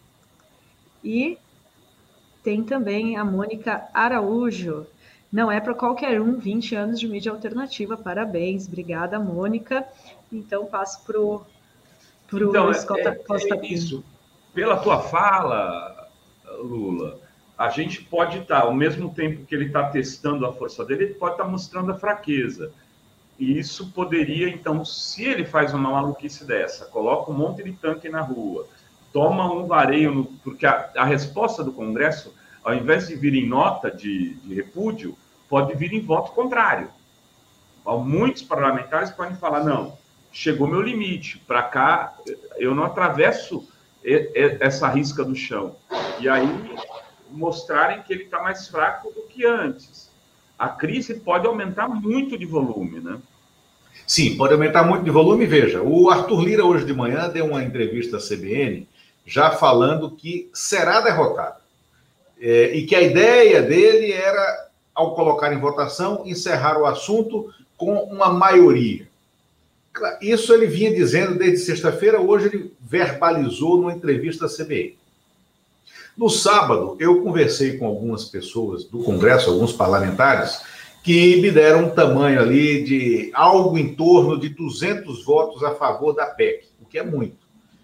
E tem também a Mônica Araújo. Não é para qualquer 20 anos de mídia alternativa. Parabéns. Obrigada, Mônica. Então, passo para o Costa Pinto. Isso. Pela tua fala, Lula, a gente pode estar, ao mesmo tempo que ele está testando a força dele, ele pode estar mostrando a fraqueza. E isso poderia, então, se ele faz uma maluquice dessa, coloca um monte de tanque na rua, toma um vareio, porque a resposta do Congresso, ao invés de vir em nota de repúdio, pode vir em voto contrário. Muitos parlamentares podem falar, não, chegou meu limite, para cá eu não atravesso essa risca do chão. E aí mostrarem que ele está mais fraco do que antes. A crise pode aumentar muito de volume, né? Sim, pode aumentar muito de volume. Veja, o Arthur Lira hoje de manhã deu uma entrevista à CBN já falando que será derrotado. E que a ideia dele era, ao colocar em votação, encerrar o assunto com uma maioria. Isso ele vinha dizendo desde sexta-feira, hoje ele verbalizou numa entrevista à CBN. No sábado, eu conversei com algumas pessoas do Congresso, alguns parlamentares, que me deram um tamanho ali de algo em torno de 200 votos a favor da PEC, o que é muito.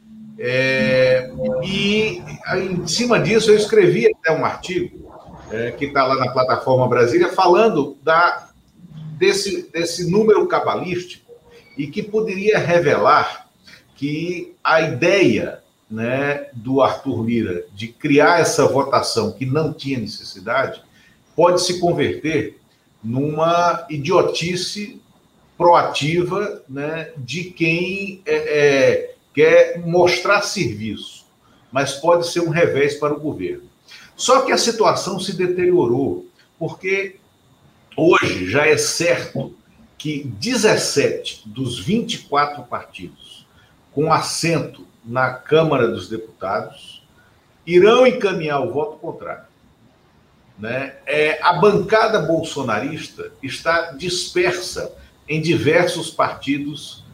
E em cima disso eu escrevi até um artigo que está lá na plataforma Brasília falando desse número cabalístico e que poderia revelar que a ideia, né, do Arthur Lira de criar essa votação que não tinha necessidade pode se converter numa idiotice proativa, né, de quem quer mostrar serviço, mas pode ser um revés para o governo. Só que a situação se deteriorou, porque hoje já é certo que 17 dos 24 partidos com assento na Câmara dos Deputados irão encaminhar o voto contrário. Né? A bancada bolsonarista está dispersa em diversos partidos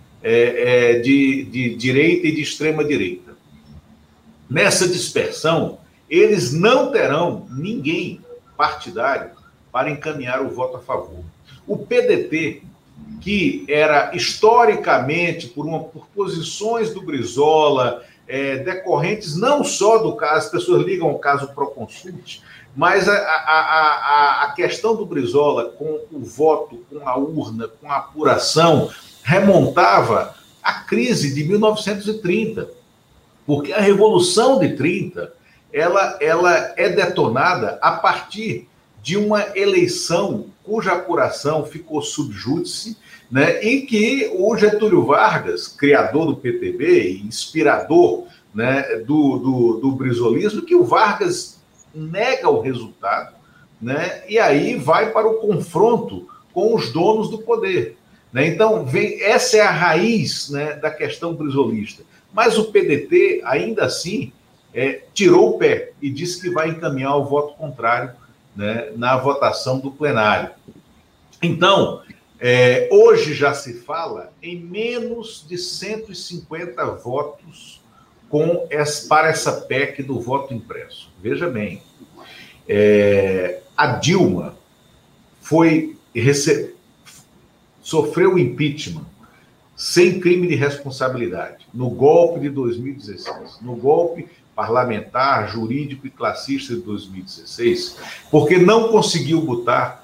de direita e de extrema-direita. Nessa dispersão, eles não terão ninguém partidário para encaminhar o voto a favor. O PDT, que era historicamente, por posições do Brizola, decorrentes não só do caso, as pessoas ligam ao caso Proconsulte, mas a questão do Brizola com o voto, com a urna, com a apuração, remontava à crise de 1930, porque a Revolução de 30 ela é detonada a partir de uma eleição cuja apuração ficou sub júdice, né, em que o Getúlio Vargas, criador do PTB e inspirador, né, do brizolismo, que o Vargas nega o resultado, né, e aí vai para o confronto com os donos do poder. Né? Então, essa é a raiz, né, da questão brizolista. Mas o PDT, ainda assim, tirou o pé e disse que vai encaminhar o voto contrário, né, na votação do plenário. Então, hoje já se fala em menos de 150 votos para essa PEC do voto impresso. Veja bem, a Dilma sofreu impeachment sem crime de responsabilidade no golpe de 2016, no golpe parlamentar, jurídico e classista de 2016, porque não conseguiu botar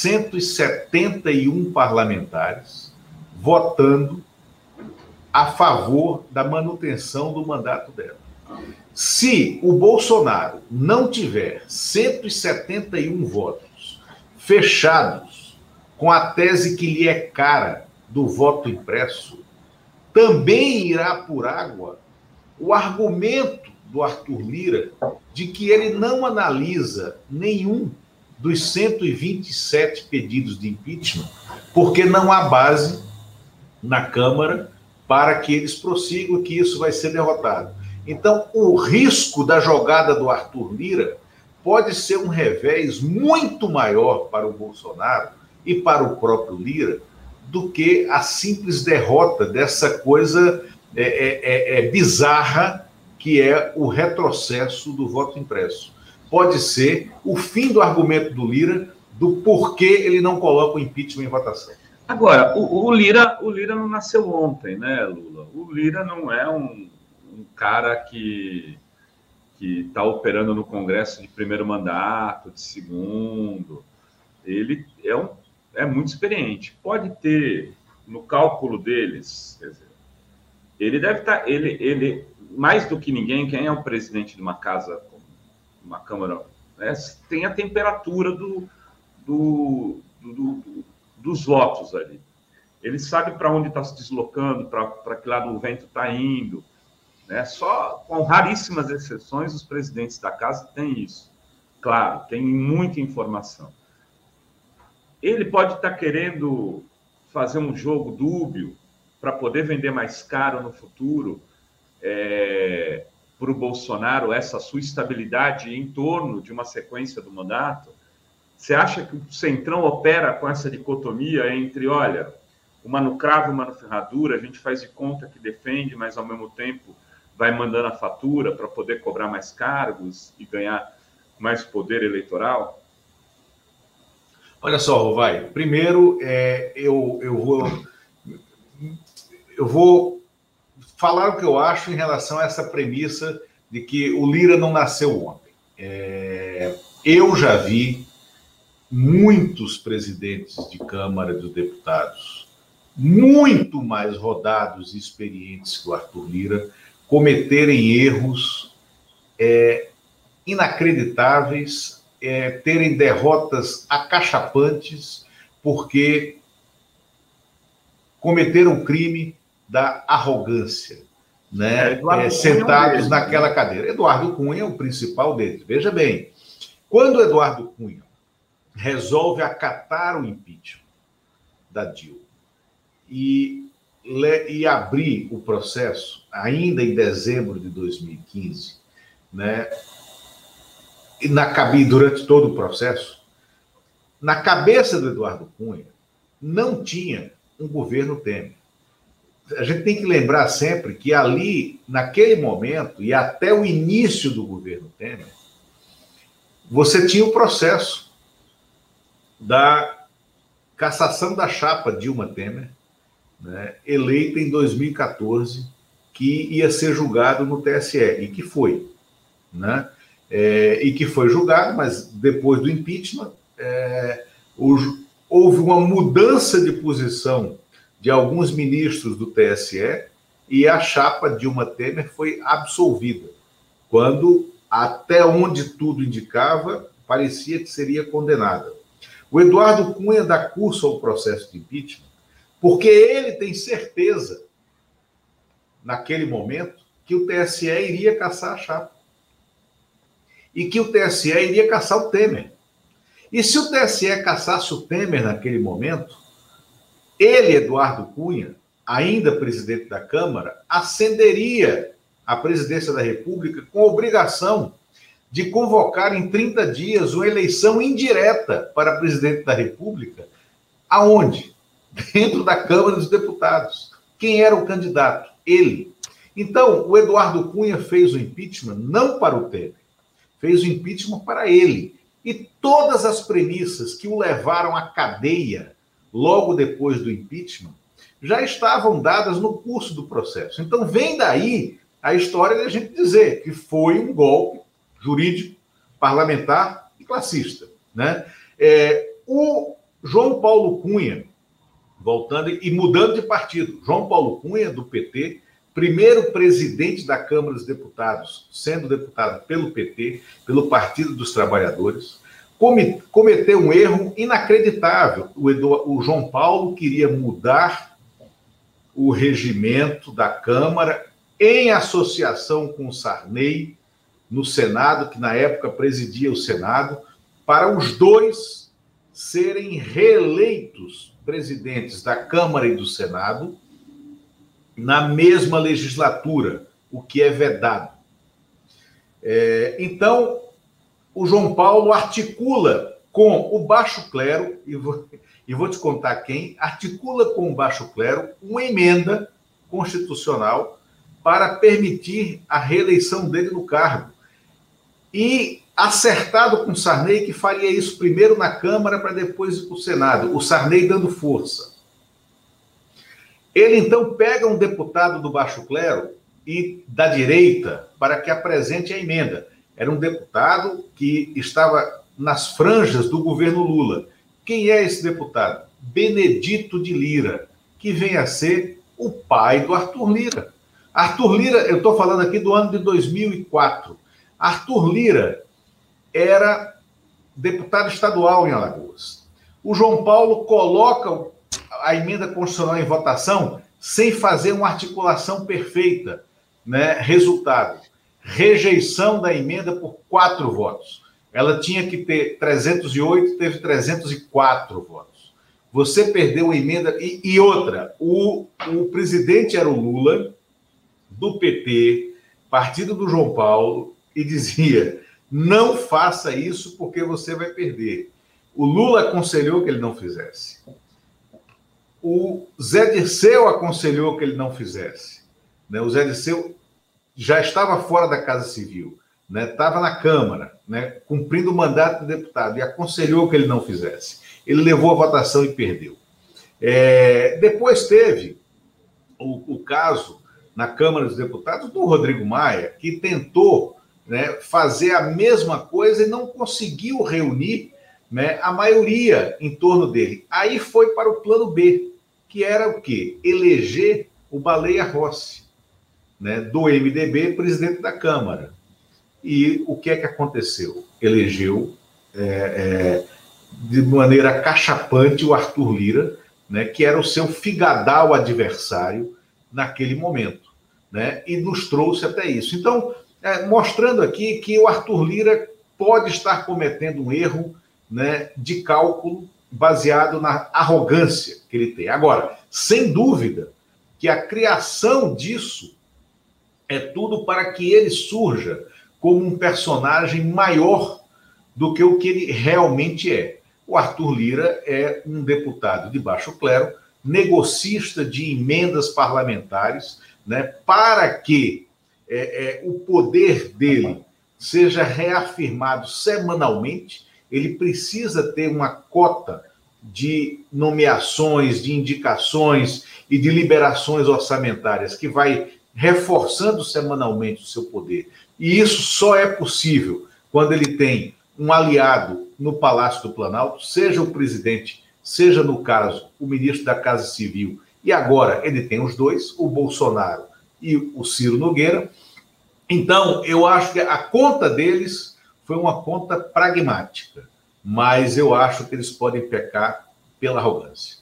171 parlamentares votando a favor da manutenção do mandato dela. Se o Bolsonaro não tiver 171 votos fechados com a tese que lhe é cara do voto impresso, também irá por água o argumento do Arthur Lira de que ele não analisa nenhum dos 127 pedidos de impeachment, porque não há base na Câmara para que eles prossigam, que isso vai ser derrotado. Então, o risco da jogada do Arthur Lira pode ser um revés muito maior para o Bolsonaro e para o próprio Lira do que a simples derrota dessa coisa bizarra que é o retrocesso do voto impresso. Pode ser o fim do argumento do Lira do porquê ele não coloca o impeachment em votação. Agora, o Lira não nasceu ontem, né, Lula? O Lira não é um cara que está operando no Congresso de primeiro mandato, de segundo. Ele é muito experiente. Pode ter, no cálculo deles, quer dizer, ele deve estar... Ele, mais do que ninguém, quem é o presidente de uma casa, uma Câmara, né, tem a temperatura dos votos ali. Ele sabe para onde está se deslocando, para que lado o vento está indo. Né? Só com raríssimas exceções, os presidentes da casa têm isso. Claro, tem muita informação. Ele pode estar querendo fazer um jogo dúbio para poder vender mais caro no futuro para o Bolsonaro, essa sua estabilidade em torno de uma sequência do mandato. Você acha que o Centrão opera com essa dicotomia entre, olha, uma no cravo, uma no ferradura, a gente faz de conta que defende, mas ao mesmo tempo vai mandando a fatura para poder cobrar mais cargos e ganhar mais poder eleitoral? Olha só, Rovai, primeiro eu vou falar o que eu acho em relação a essa premissa de que o Lira não nasceu ontem. Eu já vi muitos presidentes de Câmara dos Deputados, muito mais rodados e experientes que o Arthur Lira, cometerem erros inacreditáveis, terem derrotas acachapantes, porque cometeram o crime da arrogância, né? Sentados naquela cadeira. Eduardo Cunha é o principal deles. Veja bem, quando Eduardo Cunha resolve acatar o impeachment da Dilma e abrir o processo, ainda em dezembro de 2015, né? E durante todo o processo, na cabeça do Eduardo Cunha, não tinha um governo Temer. A gente tem que lembrar sempre que ali, naquele momento, e até o início do governo Temer, você tinha o processo da cassação da chapa Dilma Temer, né, eleita em 2014, que ia ser julgado no TSE, e que foi, né? E que foi julgado, mas depois do impeachment, houve uma mudança de posição de alguns ministros do TSE e a chapa Dilma Temer foi absolvida, quando, até onde tudo indicava, parecia que seria condenada. O Eduardo Cunha dá curso ao processo de impeachment porque ele tem certeza, naquele momento, que o TSE iria cassar a chapa. E que o TSE iria cassar o Temer. E se o TSE cassasse o Temer naquele momento, ele, Eduardo Cunha, ainda presidente da Câmara, ascenderia à presidência da República com a obrigação de convocar em 30 dias uma eleição indireta para presidente da República. Aonde? Dentro da Câmara dos Deputados. Quem era o candidato? Ele. Então, o Eduardo Cunha fez o impeachment não para o Temer, fez o impeachment para ele. E todas as premissas que o levaram à cadeia logo depois do impeachment já estavam dadas no curso do processo. Então, vem daí a história de a gente dizer que foi um golpe jurídico, parlamentar e classista, né? O João Paulo Cunha, voltando e mudando de partido, João Paulo Cunha, do PT, primeiro presidente da Câmara dos Deputados, sendo deputado pelo PT, pelo Partido dos Trabalhadores, cometeu um erro inacreditável. O João Paulo queria mudar o regimento da Câmara em associação com o Sarney, no Senado, que na época presidia o Senado, para os dois serem reeleitos presidentes da Câmara e do Senado na mesma legislatura, o que é vedado. Então, o João Paulo articula com o baixo clero, e vou te contar quem, articula com o baixo clero uma emenda constitucional para permitir a reeleição dele no cargo. E acertado com Sarney, que faria isso primeiro na Câmara para depois ir para o Senado, o Sarney dando força. Ele, então, pega um deputado do baixo clero e da direita para que apresente a emenda. Era um deputado que estava nas franjas do governo Lula. Quem é esse deputado? Benedito de Lira, que vem a ser o pai do Arthur Lira. Arthur Lira, eu estou falando aqui do ano de 2004. Arthur Lira era deputado estadual em Alagoas. O João Paulo coloca a emenda constitucional em votação sem fazer uma articulação perfeita, né? Resultado: rejeição da emenda por 4 votos. Ela tinha que ter 308, teve 304 votos. Você perdeu a emenda. E outra, o presidente era o Lula, do PT, partido do João Paulo, e dizia: não faça isso porque você vai perder. O Lula aconselhou que ele não fizesse. O Zé Dirceu aconselhou que ele não fizesse. Né? O Zé Dirceu já estava fora da Casa Civil, né? Estava na Câmara, né? Cumprindo o mandato de deputado, e aconselhou que ele não fizesse. ele levou a votação e perdeu. Depois teve o caso na Câmara dos Deputados do Rodrigo Maia, que tentou, né, fazer a mesma coisa e não conseguiu reunir, né, a maioria em torno dele. Aí foi para o plano B, que era o quê? Eleger o Baleia Rossi, né, do MDB, presidente da Câmara. E o que é que aconteceu? Elegeu de maneira cachapante o Arthur Lira, né, que era o seu figadal adversário naquele momento, né, e nos trouxe até isso. Então, mostrando aqui que o Arthur Lira pode estar cometendo um erro, né, de cálculo baseado na arrogância que ele tem. Agora, sem dúvida que a criação disso é tudo para que ele surja como um personagem maior do que o que ele realmente é. O Arthur Lira é um deputado de baixo clero, negocista de emendas parlamentares, né, para que o poder dele seja reafirmado semanalmente. Ele precisa ter uma cota de nomeações, de indicações e de liberações orçamentárias que vai reforçando semanalmente o seu poder. E isso só é possível quando ele tem um aliado no Palácio do Planalto, seja o presidente, seja, no caso, o ministro da Casa Civil, e agora ele tem os dois, o Bolsonaro e o Ciro Nogueira. Então, eu acho que a conta deles foi uma conta pragmática, mas eu acho que eles podem pecar pela arrogância.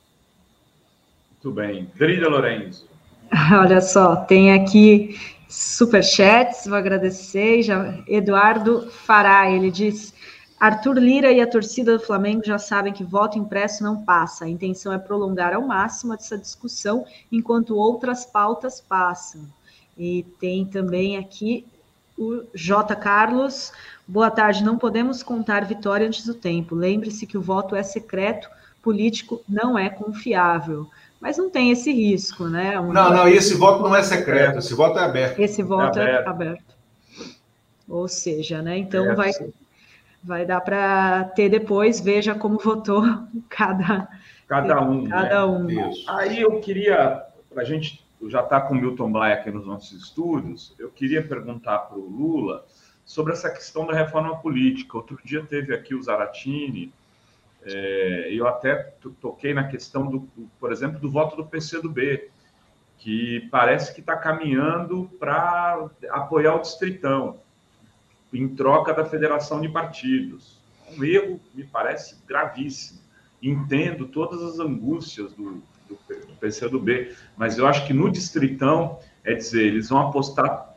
Muito bem. Drida Lorenzo. Olha só, tem aqui superchats, vou agradecer. Eduardo Fará, ele diz: Arthur Lira e a torcida do Flamengo já sabem que voto impresso não passa. A intenção é prolongar ao máximo essa discussão enquanto outras pautas passam. E tem também aqui o J. Carlos. Boa tarde, não podemos contar vitória antes do tempo. Lembre-se que o voto é secreto, político não é confiável. Mas não tem esse risco, né? Não, esse voto não é secreto, esse voto é aberto. Esse voto é aberto. Ou seja, né? Então vai dar para ter depois, veja como votou cada um. Cada um. Isso. Aí eu queria, a gente já está com o Milton Blay aqui nos nossos estúdios, eu queria perguntar para o Lula sobre essa questão da reforma política. Outro dia teve aqui o Zaratini, eu até toquei na questão, por exemplo, do voto do PCdoB, que parece que está caminhando para apoiar o Distritão, em troca da federação de partidos. Um erro, me parece, gravíssimo. Entendo todas as angústias do PCdoB, mas eu acho que no Distritão, eles vão apostar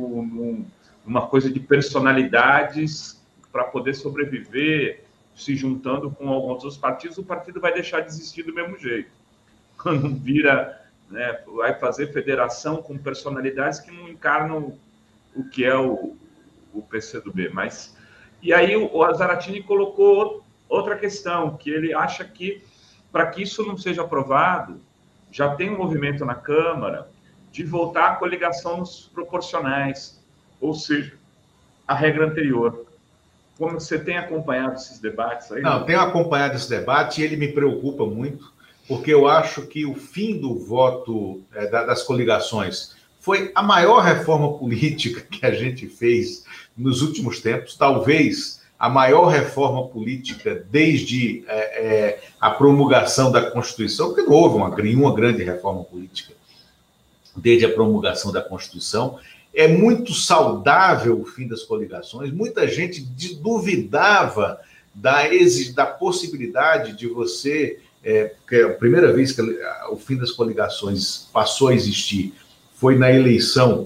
numa coisa de personalidades para poder sobreviver, se juntando com alguns outros partidos. O partido vai deixar de existir do mesmo jeito. Quando vira, né, vai fazer federação com personalidades que não encarnam o que é o PCdoB. E aí o Zaratini colocou outra questão, que ele acha que, para que isso não seja aprovado, já tem um movimento na Câmara de voltar à coligação nos proporcionais, ou seja, a regra anterior. Como você tem acompanhado esses debates aí? Não, tenho acompanhado esse debate e ele me preocupa muito, porque eu acho que o fim do voto das coligações foi a maior reforma política que a gente fez nos últimos tempos, talvez a maior reforma política desde a promulgação da Constituição, porque não houve uma grande reforma política desde a promulgação da Constituição. É muito saudável o fim das coligações. Muita gente duvidava da possibilidade de você... porque a primeira vez que o fim das coligações passou a existir foi na eleição,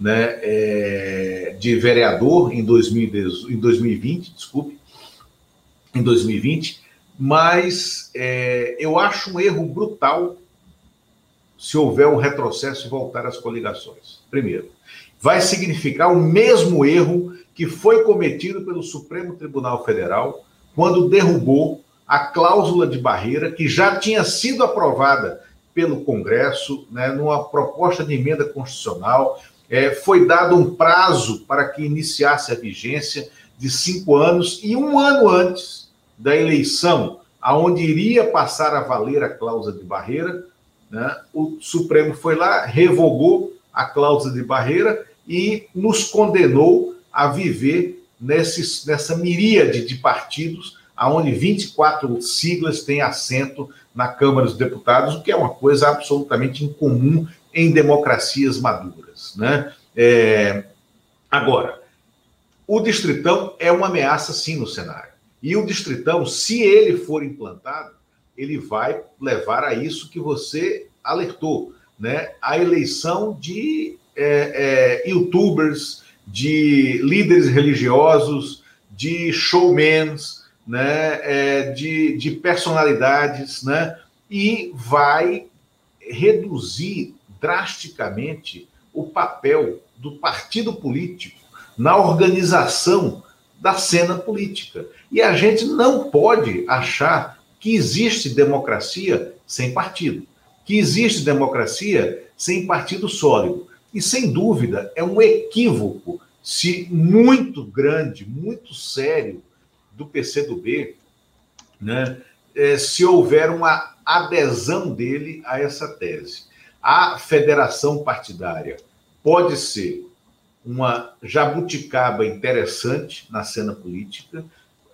né, de vereador em 2020, mas eu acho um erro brutal se houver um retrocesso e voltar às coligações. Primeiro, vai significar o mesmo erro que foi cometido pelo Supremo Tribunal Federal quando derrubou a cláusula de barreira que já tinha sido aprovada pelo Congresso, né, numa proposta de emenda constitucional. Foi dado um prazo para que iniciasse a vigência de 5 anos, e um ano antes da eleição aonde iria passar a valer a cláusula de barreira, né? O Supremo foi lá, revogou a cláusula de barreira e nos condenou a viver nessa miríade de partidos, onde 24 siglas têm assento na Câmara dos Deputados, o que é uma coisa absolutamente incomum em democracias maduras, né? Agora, o Distritão é uma ameaça, sim, no cenário. E o Distritão, se ele for implantado, ele vai levar a isso que você alertou, né? A eleição de youtubers, de líderes religiosos, de showmans, né? De personalidades, né? E vai reduzir drasticamente o papel do partido político na organização da cena política. E a gente não pode achar que existe democracia sem partido, que existe democracia sem partido sólido. E, sem dúvida, é um equívoco muito grande, muito sério do PCdoB, né, se houver uma adesão dele a essa tese. A federação partidária pode ser uma jabuticaba interessante na cena política.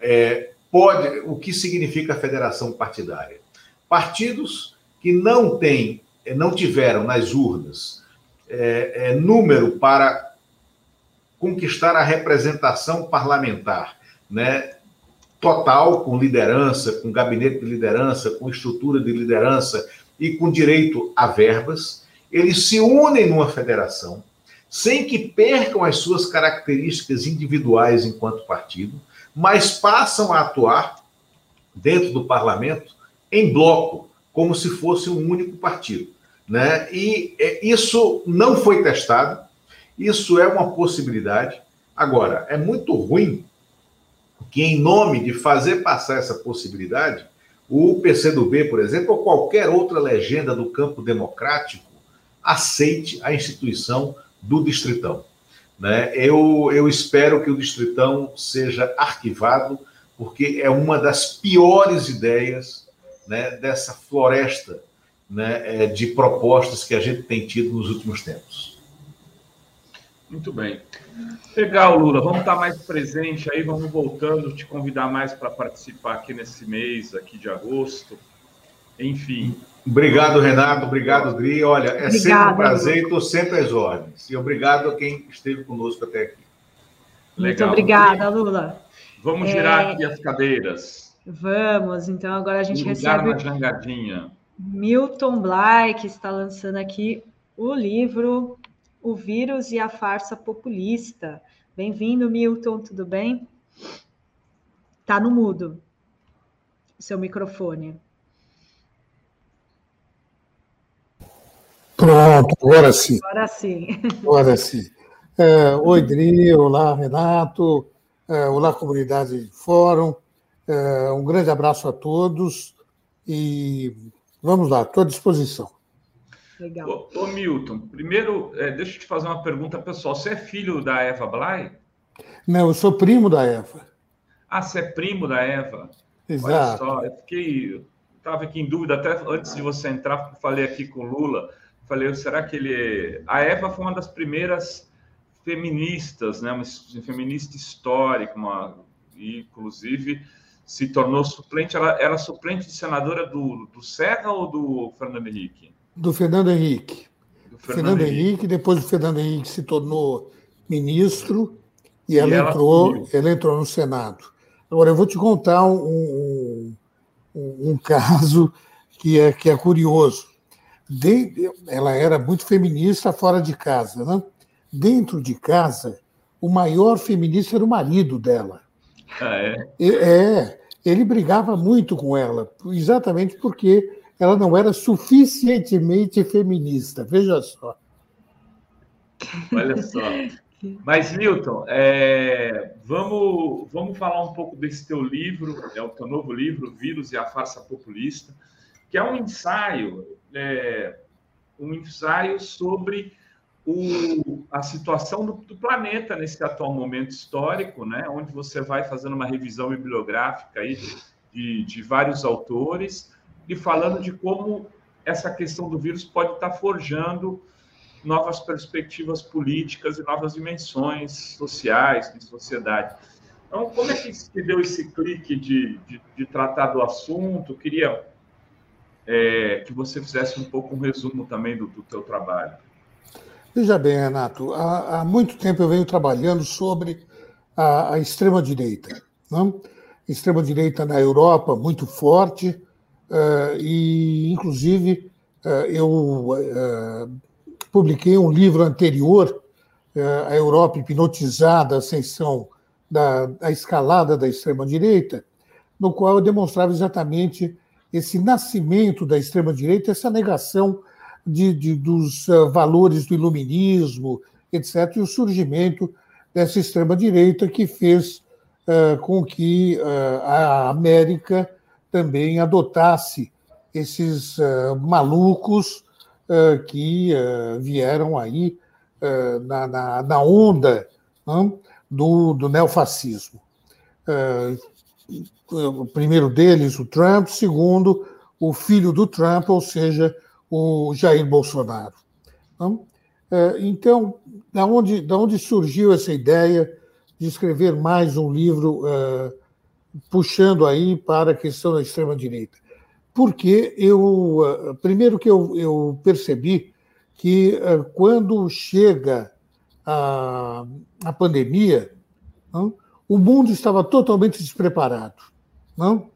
O que significa a federação partidária? Partidos que não tiveram nas urnas número para conquistar a representação parlamentar, né, total, com liderança, com gabinete de liderança, com estrutura de liderança e com direito a verbas, eles se unem numa federação, sem que percam as suas características individuais enquanto partido, mas passam a atuar dentro do parlamento em bloco, como se fosse um único partido, né? E isso não foi testado, isso é uma possibilidade. Agora, é muito ruim que, em nome de fazer passar essa possibilidade, o PCdoB, por exemplo, ou qualquer outra legenda do campo democrático, aceite a instituição do Distritão, né? Eu espero que o Distritão seja arquivado, porque é uma das piores ideias, né, dessa floresta, né, de propostas que a gente tem tido nos últimos tempos. Muito bem. Legal, Lula. Vamos estar mais presente aí, vamos voltando, te convidar mais para participar aqui nesse mês aqui de agosto. Enfim. Obrigado, Renato. Obrigado, Dri. Olha, sempre um prazer e estou sempre às ordens. E obrigado a quem esteve conosco até aqui. Legal. Muito obrigada, Lula. Vamos girar aqui as cadeiras. Vamos. Então, agora a gente recebe uma jangadinha. Milton Blay, que está lançando aqui o livro O Vírus e a Farsa Populista. Bem-vindo, Milton. Tudo bem? Está no mudo. Seu microfone. Pronto, agora sim. Agora sim. Agora sim. Oi, Dri, olá, Renato, olá, comunidade de Fórum, um grande abraço a todos e vamos lá, estou à disposição. Legal. Ô Milton, primeiro, deixa eu te fazer uma pergunta pessoal. Você é filho da Eva Blay? Não, eu sou primo da Eva. Ah, você é primo da Eva? Exato. Olha só, eu estava aqui em dúvida, até antes de você entrar, falei aqui com o Lula, falei, será que ele... A Eva foi uma das primeiras feministas, né? Uma feminista histórica, e inclusive se tornou suplente, ela era suplente de senadora do Serra ou do Fernando Henrique? Do Fernando Henrique. Fernando Henrique, depois o Fernando Henrique se tornou ministro e ela entrou no Senado. Agora, eu vou te contar um caso que é curioso. Ela era muito feminista fora de casa, né? Dentro de casa, o maior feminista era o marido dela. Ah, é? Ele brigava muito com ela, exatamente porque ela não era suficientemente feminista. Veja só. Olha só. Mas, Milton, vamos falar um pouco desse teu livro, o teu novo livro, O Vírus e a Farsa Populista, que é um ensaio sobre a situação do planeta nesse atual momento histórico, né? Onde você vai fazendo uma revisão bibliográfica aí de vários autores e falando de como essa questão do vírus pode estar forjando novas perspectivas políticas e novas dimensões sociais, de sociedade. Então, como é que se deu esse clique de tratar do assunto? Eu queria que você fizesse um pouco um resumo também do teu trabalho. Veja bem, Renato, há muito tempo eu venho trabalhando sobre a extrema-direita. Não? Extrema-direita na Europa, muito forte, e, inclusive, eu publiquei um livro anterior, A Europa Hipnotizada, a Ascensão da Escalada da Extrema-Direita, no qual eu demonstrava exatamente esse nascimento da extrema-direita, essa negação dos valores do iluminismo, etc., e o surgimento dessa extrema-direita que fez com que a América também adotasse esses malucos que vieram aí na onda do neofascismo. O primeiro deles, o Trump, segundo, o filho do Trump, ou seja, o Jair Bolsonaro. Então, da onde surgiu essa ideia de escrever mais um livro puxando aí para a questão da extrema-direita? Porque primeiro que eu percebi que quando chega a pandemia, o mundo estava totalmente despreparado. Não?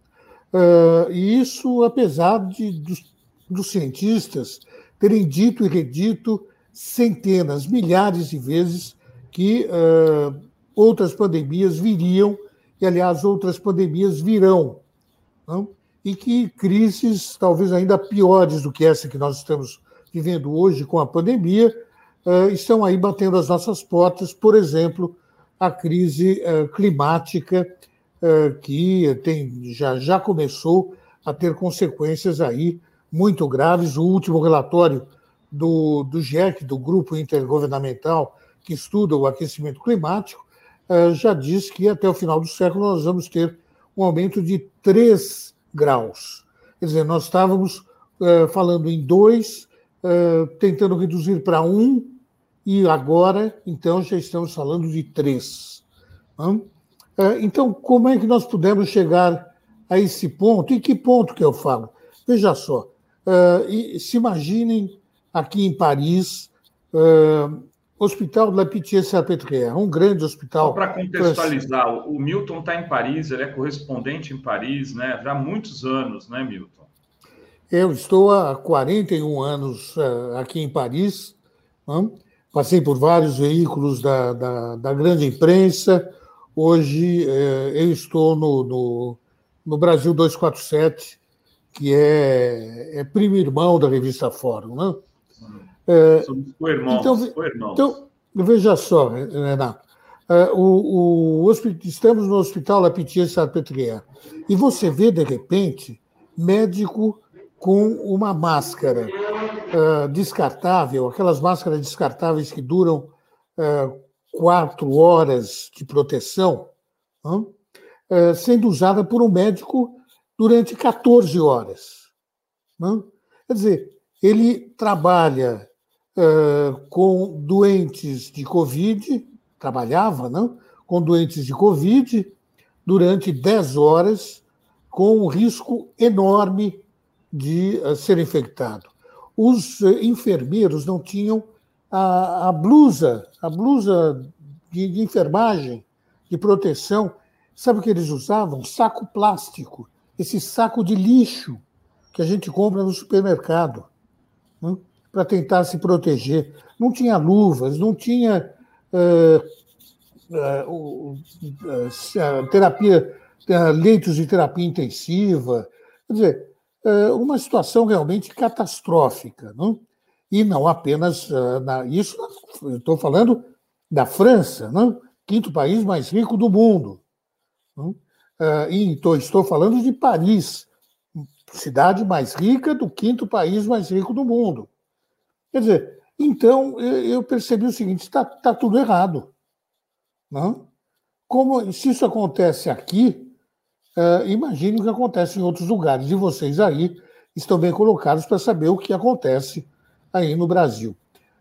E isso, apesar dos cientistas terem dito e redito centenas, milhares de vezes que outras pandemias viriam, e, aliás, outras pandemias virão, não? E que crises talvez ainda piores do que essa que nós estamos vivendo hoje com a pandemia estão aí batendo as nossas portas, por exemplo, a crise climática, que já começou a ter consequências aí muito graves. O último relatório do GIEC, do Grupo Intergovernamental que estuda o aquecimento climático, já diz que até o final do século nós vamos ter um aumento de 3 graus. Quer dizer, nós estávamos falando em 2, tentando reduzir para 1, e agora, então, já estamos falando de 3. Então, como é que nós pudemos chegar a esse ponto? E que ponto que eu falo? Veja só, se imaginem aqui em Paris, Hospital de la Pitié-Salpêtrière, um grande hospital. Só para contextualizar, o Milton está em Paris, ele é correspondente em Paris, né? Já há muitos anos, né, Milton? Eu estou há 41 anos aqui em Paris, passei por vários veículos da grande imprensa. Hoje eu estou no Brasil 247, que é primo irmão da revista Fórum. Né? Somos co-irmãos. Então, veja só, Renato, estamos no Hospital La Pitié-Salpêtrière e você vê, de repente, médico com uma máscara descartável, aquelas máscaras descartáveis que duram 4 horas de proteção, sendo usada por um médico durante 14 horas. Quer dizer, ele trabalha com doentes de Covid, trabalhava com doentes de Covid durante 10 horas, com um risco enorme de ser infectado. Os enfermeiros não tinham a blusa de enfermagem, de proteção. Sabe o que eles usavam? Saco plástico, esse saco de lixo que a gente compra no supermercado, para tentar se proteger. Não tinha luvas, não tinha leitos de terapia intensiva. Quer dizer, uma situação realmente catastrófica. Não? E não apenas isso, eu estou falando da França, não? 5º país mais rico do mundo. Não? E estou falando de Paris, cidade mais rica do 5º país mais rico do mundo. Quer dizer, então eu percebi o seguinte: está tudo errado. Não? Se isso acontece aqui, imagine o que acontece em outros lugares. E vocês aí estão bem colocados para saber o que acontece aí no Brasil.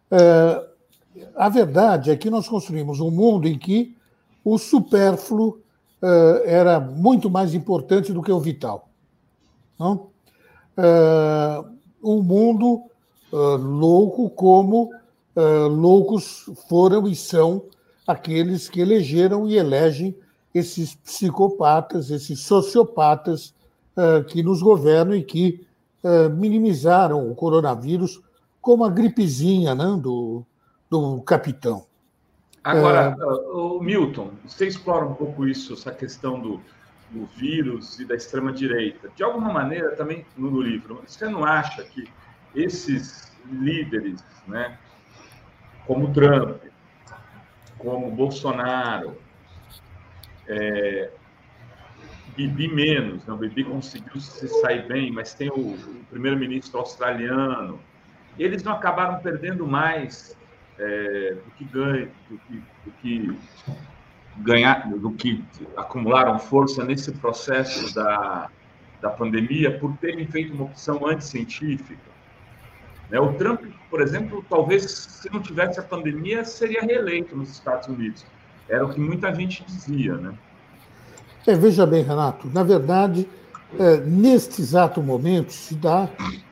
A verdade é que nós construímos um mundo em que o supérfluo era muito mais importante do que o vital. Não? Um mundo louco como loucos foram e são aqueles que elegeram e elegem esses psicopatas, esses sociopatas que nos governam e que minimizaram o coronavírus como a gripezinha, né, do capitão. Agora, o Milton, você explora um pouco isso, essa questão do vírus e da extrema-direita. De alguma maneira, também no livro, você não acha que esses líderes, né, como Trump, como Bolsonaro, Bibi menos, né? O Bibi conseguiu se sair bem, mas tem o primeiro-ministro australiano, eles não acabaram perdendo mais do que acumularam força nesse processo da pandemia por terem feito uma opção anticientífica. Né? O Trump, por exemplo, talvez se não tivesse a pandemia, seria reeleito nos Estados Unidos. Era o que muita gente dizia, né? Veja bem, Renato, na verdade, neste exato momento se dá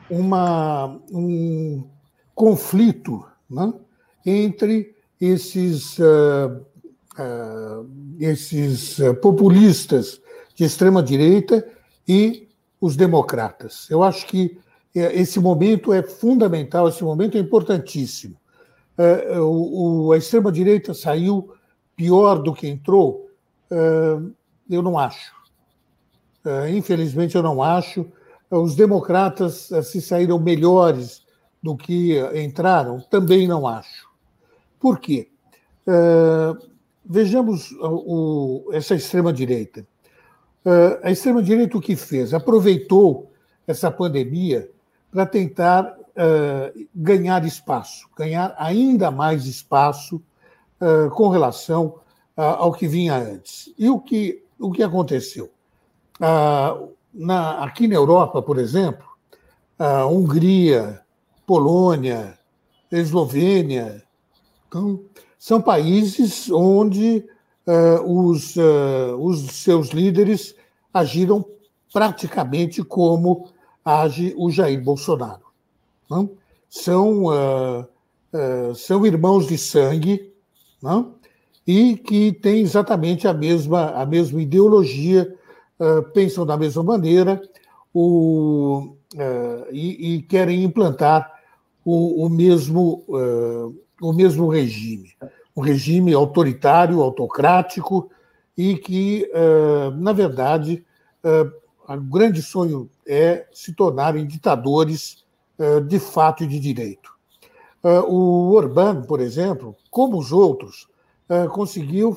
um conflito, né, entre esses populistas de extrema-direita e os democratas. Eu acho que esse momento é fundamental, esse momento é importantíssimo. A extrema-direita saiu pior do que entrou? Eu não acho. Infelizmente, eu não acho. Os democratas se saíram melhores do que entraram? Também não acho. Por quê? Vejamos essa extrema-direita. A extrema-direita o que fez? Aproveitou essa pandemia para tentar ganhar espaço, ganhar ainda mais espaço com relação ao que vinha antes. E o que aconteceu? Aqui na Europa, por exemplo, a Hungria, Polônia, Eslovênia, então, são países onde os seus líderes agiram praticamente como age o Jair Bolsonaro. Não? São irmãos de sangue, não? E que têm exatamente a mesma ideologia, pensam da mesma maneira e querem implantar o mesmo regime, um regime autoritário, autocrático, e que, na verdade, o grande sonho é se tornarem ditadores de fato e de direito. O Orbán, por exemplo, como os outros, conseguiu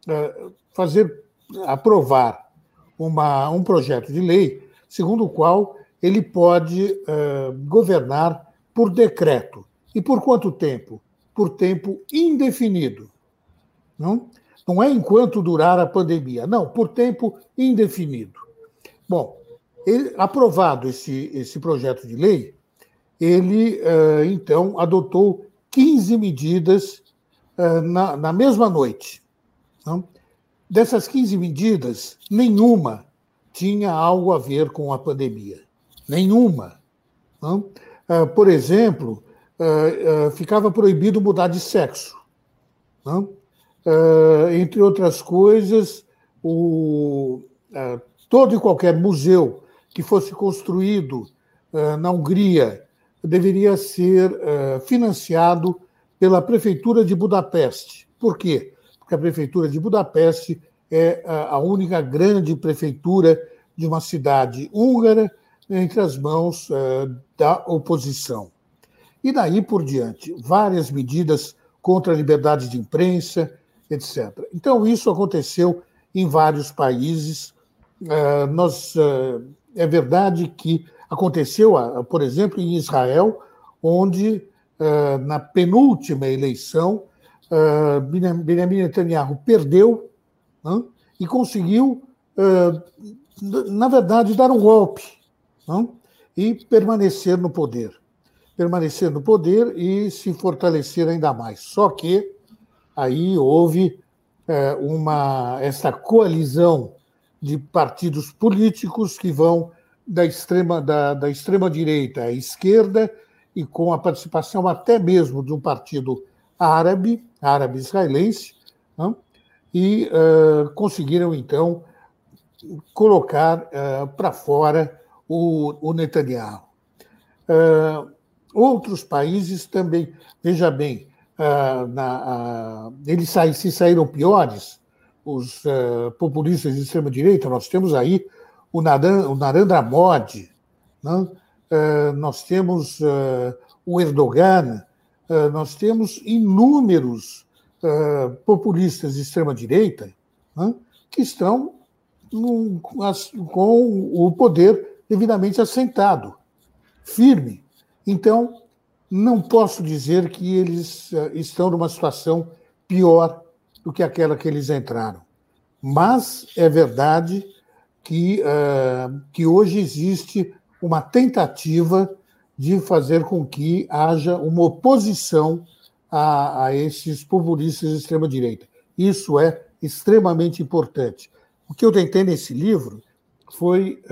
aprovar um projeto de lei segundo o qual ele pode governar por decreto. E por quanto tempo? Por tempo indefinido. Não é enquanto durar a pandemia, não, por tempo indefinido. Bom, aprovado esse projeto de lei, ele, então, adotou 15 medidas na mesma noite. Não? Dessas 15 medidas, nenhuma tinha algo a ver com a pandemia. Nenhuma. Não? Por exemplo, ficava proibido mudar de sexo. Não? Entre outras coisas, todo e qualquer museu que fosse construído na Hungria deveria ser financiado pela Prefeitura de Budapeste. Por quê? Porque a Prefeitura de Budapeste é a única grande prefeitura de uma cidade húngara entre as mãos da oposição. E daí por diante, várias medidas contra a liberdade de imprensa, etc. Então, isso aconteceu em vários países. É verdade que aconteceu, por exemplo, em Israel, onde, na penúltima eleição, Benjamin Netanyahu perdeu, né, e conseguiu na verdade, dar um golpe, não? E permanecer no poder. Permanecer no poder e se fortalecer ainda mais. Só que aí houve essa coalizão de partidos políticos que vão da extrema-direita à esquerda, e com a participação até mesmo de um partido árabe-israelense, não? E conseguiram, então, colocar para fora o Netanyahu. Outros países também, veja bem, eles se saíram piores, os populistas de extrema-direita. Nós temos aí o Narendra Modi, não? Nós temos o Erdogan, nós temos inúmeros populistas de extrema-direita, não? Que estão com o poder devidamente assentado, firme. Então, não posso dizer que eles estão numa situação pior do que aquela que eles entraram. Mas é verdade que hoje existe uma tentativa de fazer com que haja uma oposição a esses populistas de extrema-direita. Isso é extremamente importante. O que eu tentei nesse livro foi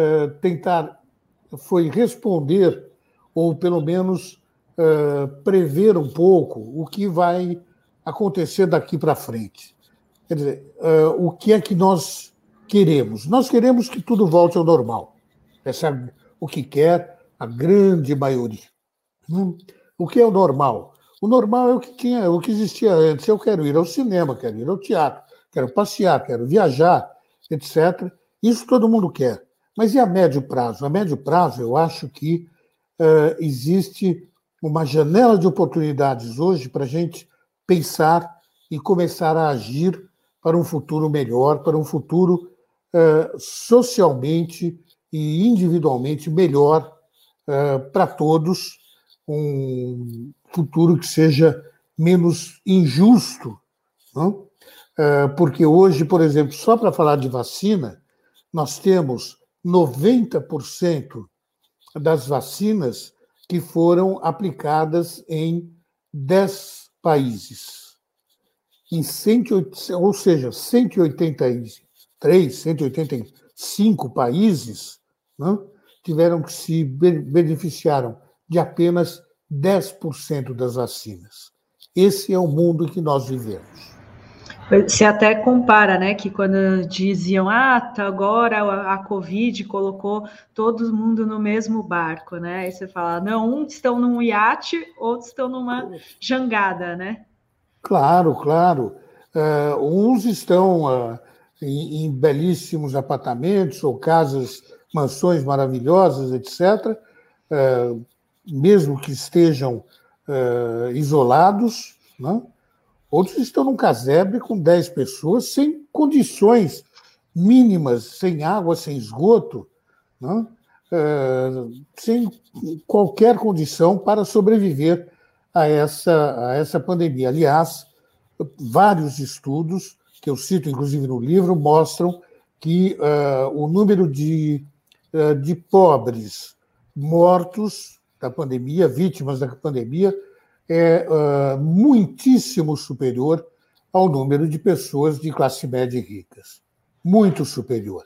responder, ou pelo menos prever um pouco o que vai acontecer daqui para frente. Quer dizer, o que é que nós queremos? Nós queremos que tudo volte ao normal. Essa é o que quer a grande maioria. O que é o normal? O normal é o que existia antes. Eu quero ir ao cinema, quero ir ao teatro, quero passear, quero viajar, etc. Isso todo mundo quer. Mas e a médio prazo? A médio prazo, eu acho que existe uma janela de oportunidades hoje para a gente pensar e começar a agir para um futuro melhor, para um futuro socialmente e individualmente melhor para todos, um futuro que seja menos injusto, não? Porque hoje, por exemplo, só para falar de vacina, nós temos 90% das vacinas que foram aplicadas em 10 países. Em 183, 185 países, não? Tiveram que se beneficiaram de apenas 10% das vacinas. Esse é o mundo em que nós vivemos. Você até compara, né, que quando diziam, tá, agora a Covid colocou todo mundo no mesmo barco, né? Aí você fala, não, uns estão num iate, outros estão numa jangada, né? Claro, claro. Uns estão em belíssimos apartamentos ou casas, mansões maravilhosas, etc., mesmo que estejam isolados, né? Outros estão num casebre com 10 pessoas, sem condições mínimas, sem água, sem esgoto, né? Sem qualquer condição para sobreviver a essa pandemia. Aliás, vários estudos, que eu cito inclusive no livro, mostram que o número de pobres mortos da pandemia, vítimas da pandemia, é muitíssimo superior ao número de pessoas de classe média e ricas. Muito superior.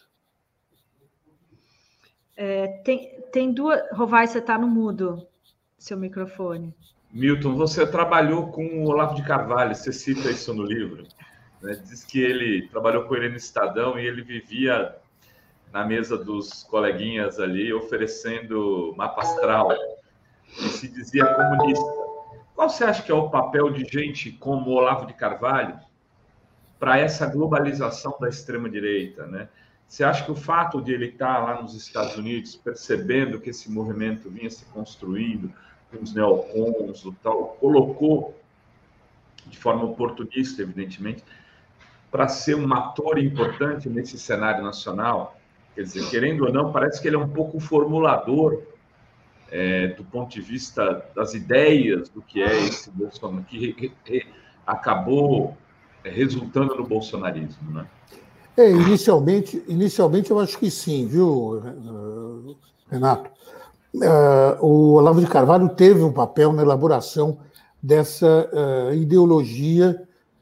Tem duas... Rovai, você está no mudo, seu microfone. Milton, você trabalhou com o Olavo de Carvalho, você cita isso no livro, né? Diz que ele trabalhou com ele no Estadão e ele vivia na mesa dos coleguinhas ali, oferecendo mapa astral, e se dizia comunista. Qual você acha que é o papel de gente como o Olavo de Carvalho para essa globalização da extrema-direita, né? Você acha que o fato de ele estar lá nos Estados Unidos, percebendo que esse movimento vinha se construindo, com os neocons, o tal, colocou de forma oportunista, evidentemente, para ser um ator importante nesse cenário nacional? Quer dizer, querendo ou não, parece que ele é um pouco formulador do ponto de vista das ideias do que é esse Bolsonaro, que acabou resultando no bolsonarismo, né? Inicialmente eu acho que sim, viu, Renato? O Olavo de Carvalho teve um papel na elaboração dessa ideologia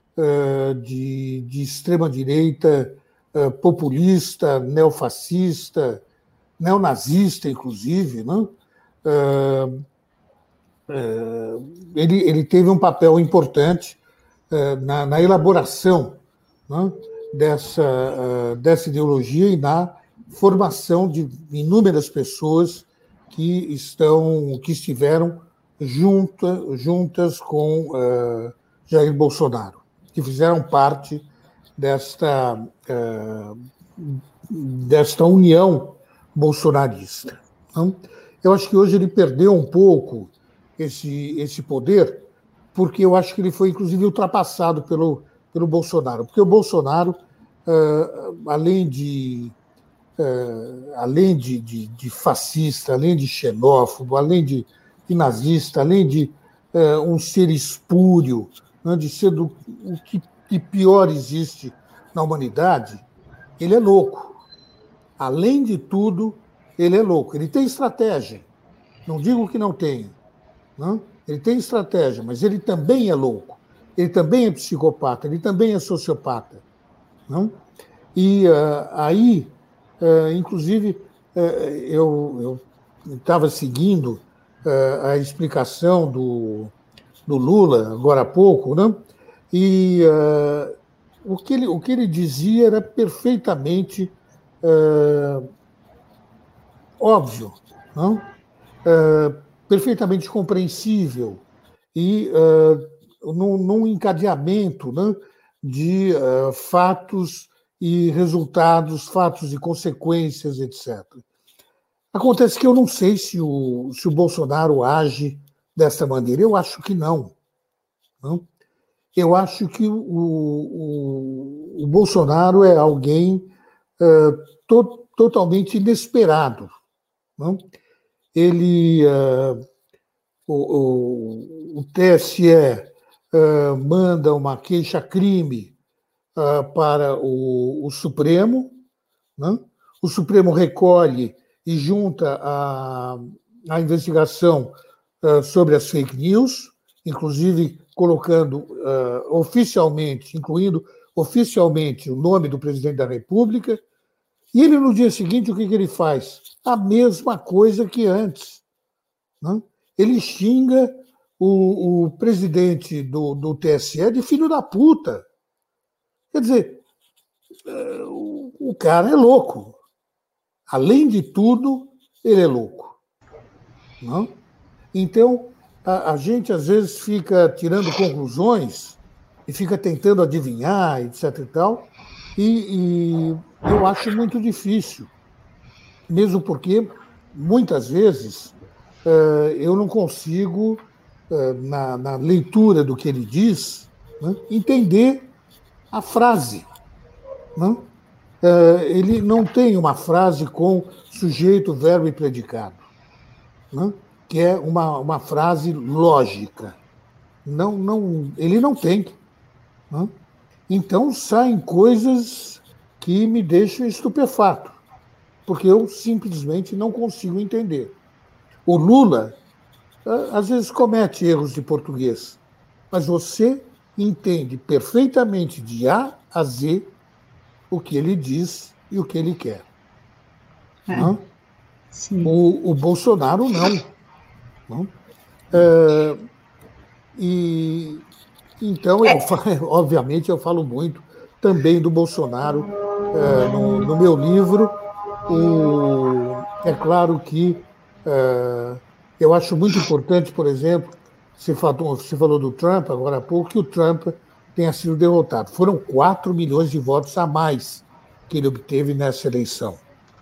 de extrema-direita, populista, neofascista, neonazista, inclusive, né? Ele teve um papel importante na elaboração, né, dessa ideologia e na formação de inúmeras pessoas que estiveram juntas com Jair Bolsonaro, que fizeram parte desta união bolsonarista. Então, eu acho que hoje ele perdeu um pouco esse poder, porque eu acho que ele foi, inclusive, ultrapassado pelo Bolsonaro. Porque o Bolsonaro, além de fascista, além de xenófobo, além de nazista, além de um ser espúrio, né, de ser o que pior existe na humanidade, ele é louco. Além de tudo, ele é louco. Ele tem estratégia. Não digo que não tenha. Não? Ele tem estratégia, mas ele também é louco. Ele também é psicopata. Ele também é sociopata. Não? E aí, inclusive, eu estava seguindo a explicação do Lula, agora há pouco, né? E o que ele dizia era perfeitamente óbvio, não? Perfeitamente compreensível e num encadeamento, né, de fatos e resultados, fatos e consequências, etc. Acontece que eu não sei se o Bolsonaro age dessa maneira. Eu acho que não. Não? Eu acho que o Bolsonaro é alguém totalmente inesperado. Não? Ele, o TSE manda uma queixa-crime para o Supremo, né? O Supremo recolhe e junta a investigação sobre as fake news, inclusive incluindo oficialmente o nome do presidente da República. E ele, no dia seguinte, o que ele faz? A mesma coisa que antes. Né? Ele xinga o presidente do TSE de filho da puta. Quer dizer, o cara é louco. Além de tudo, ele é louco. Não? Então, a gente, às vezes, fica tirando conclusões e fica tentando adivinhar, etc. e tal, e eu acho muito difícil, mesmo porque, muitas vezes, eu não consigo, na leitura do que ele diz, né, entender a frase. Né? Ele não tem uma frase com sujeito, verbo e predicado, né, que é uma frase lógica. Ele não tem. Né? Então, saem coisas que me deixam estupefato, porque eu simplesmente não consigo entender. O Lula, às vezes, comete erros de português, mas você entende perfeitamente de A a Z o que ele diz e o que ele quer. Sim. O Bolsonaro, não. Então, obviamente, eu falo muito também do Bolsonaro no meu livro. É claro que eu acho muito importante, por exemplo, você falou do Trump agora há pouco, que o Trump tenha sido derrotado. Foram 4 milhões de votos a mais que ele obteve nessa eleição.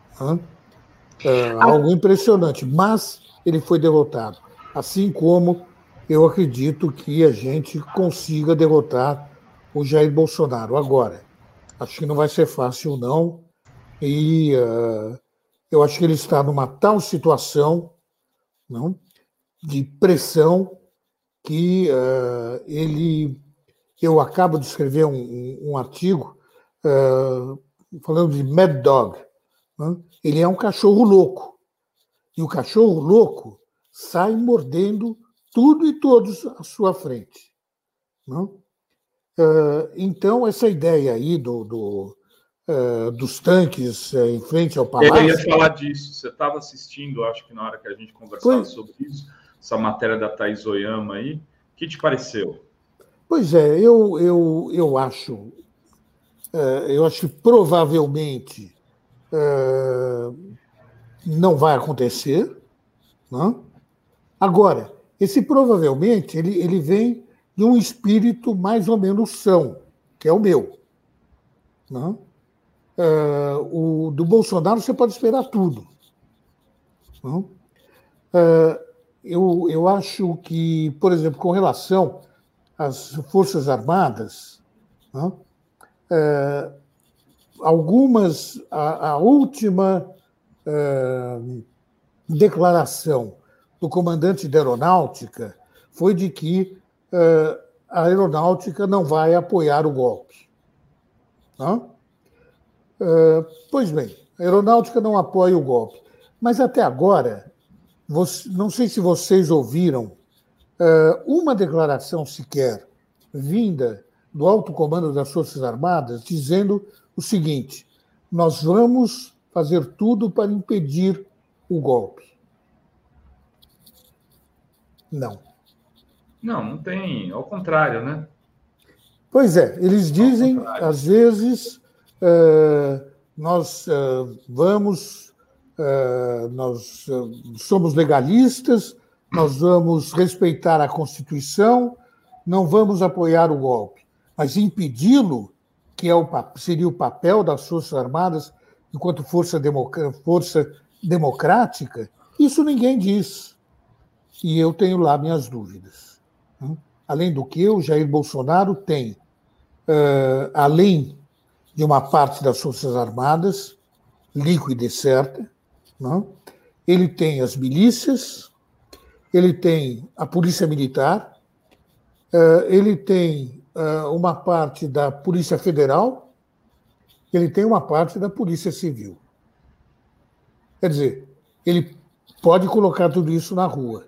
Algo impressionante, mas ele foi derrotado. Assim como eu acredito que a gente consiga derrotar o Jair Bolsonaro. Agora, acho que não vai ser fácil, não. E eu acho que ele está numa tal situação, não, de pressão que eu acabo de escrever um artigo falando de Mad Dog, né? Ele é um cachorro louco. E o cachorro louco sai mordendo tudo e todos à sua frente. Né? Então, essa ideia aí dos tanques em frente ao palácio... Eu ia falar disso. Você estava assistindo, acho que na hora que a gente conversava sobre isso, essa matéria da Thaís Oyama aí. O que te pareceu? Pois é, eu acho que provavelmente não vai acontecer. Né? Agora, esse provavelmente ele vem de um espírito mais ou menos são, que é o meu. Né? O do Bolsonaro você pode esperar tudo. Né? Eu acho que, por exemplo, com relação às Forças Armadas, né? Algumas, a última declaração do comandante da Aeronáutica foi de que a Aeronáutica não vai apoiar o golpe. Né? Pois bem, a Aeronáutica não apoia o golpe. Mas até agora, não sei se vocês ouviram uma declaração sequer vinda do alto comando das Forças Armadas dizendo o seguinte: nós vamos fazer tudo para impedir o golpe. Não. Não tem. Ao contrário, né? Pois é, eles dizem, às vezes, nós somos legalistas, nós vamos respeitar a Constituição, não vamos apoiar o golpe. Mas impedi-lo, que seria o papel das Forças Armadas enquanto força democrática, isso ninguém diz. E eu tenho lá minhas dúvidas. Além do que, o Jair Bolsonaro tem, além de uma parte das Forças Armadas, líquida e certa, não? Ele tem as milícias, ele tem a Polícia Militar, ele tem uma parte da Polícia Federal, ele tem uma parte da Polícia Civil. Quer dizer, ele pode colocar tudo isso na rua.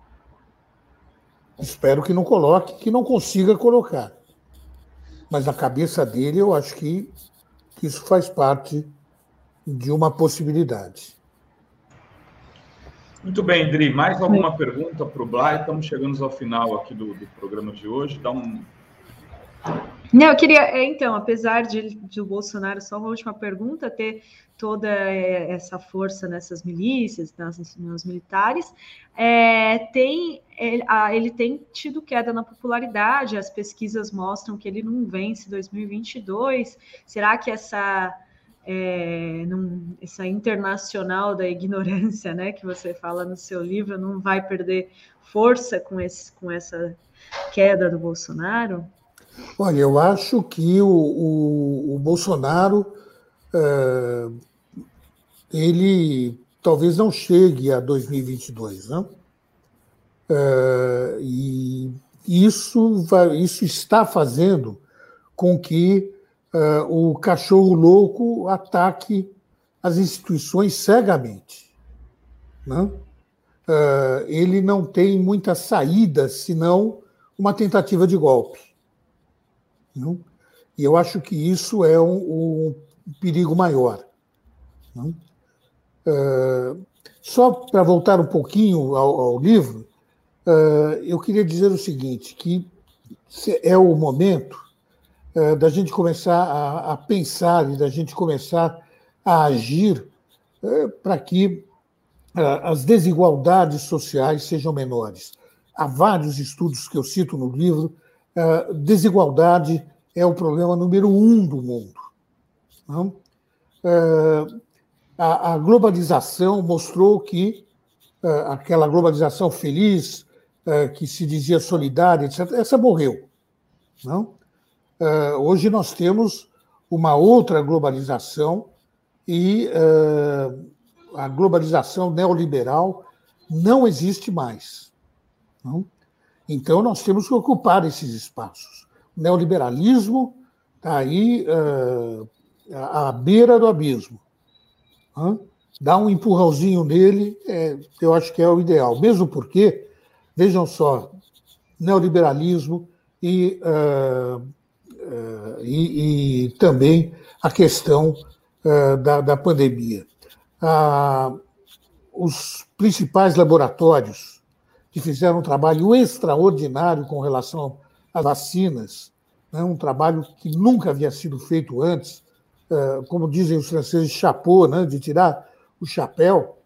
Espero que não coloque, que não consiga colocar. Mas na cabeça dele, eu acho que isso faz parte de uma possibilidade. Muito bem, Dri. Mais alguma pergunta para o Blay? Estamos chegando ao final aqui do programa de hoje. Não, eu queria, então, apesar de o Bolsonaro, só uma última pergunta, ter toda essa força nessas milícias, nos militares, ele tem tido queda na popularidade, as pesquisas mostram que ele não vence 2022. Será que essa internacional da ignorância, né, que você fala no seu livro, não vai perder força com essa queda do Bolsonaro? Olha, eu acho que o Bolsonaro ele talvez não chegue a 2022, né? E isso está fazendo com que o cachorro louco ataque as instituições cegamente. Né? Ele não tem muita saída, senão uma tentativa de golpe. Não? E eu acho que isso é um perigo maior. Não? Só para voltar um pouquinho ao livro, eu queria dizer o seguinte, que é o momento da gente começar a pensar e da gente começar a agir para que as desigualdades sociais sejam menores. Há vários estudos que eu cito no livro. Desigualdade é o problema número 1 do mundo. Não? A globalização mostrou que aquela globalização feliz, que se dizia solidária, etc., essa morreu. Não? Hoje nós temos uma outra globalização e a globalização neoliberal não existe mais. Não? Então, nós temos que ocupar esses espaços. O neoliberalismo está aí à beira do abismo. Dar um empurrãozinho nele, eu acho que é o ideal. Mesmo porque, vejam só, neoliberalismo e também a questão da pandemia. Os principais laboratórios que fizeram um trabalho extraordinário com relação às vacinas, né, um trabalho que nunca havia sido feito antes, como dizem os franceses, chapeau, né, de tirar o chapéu,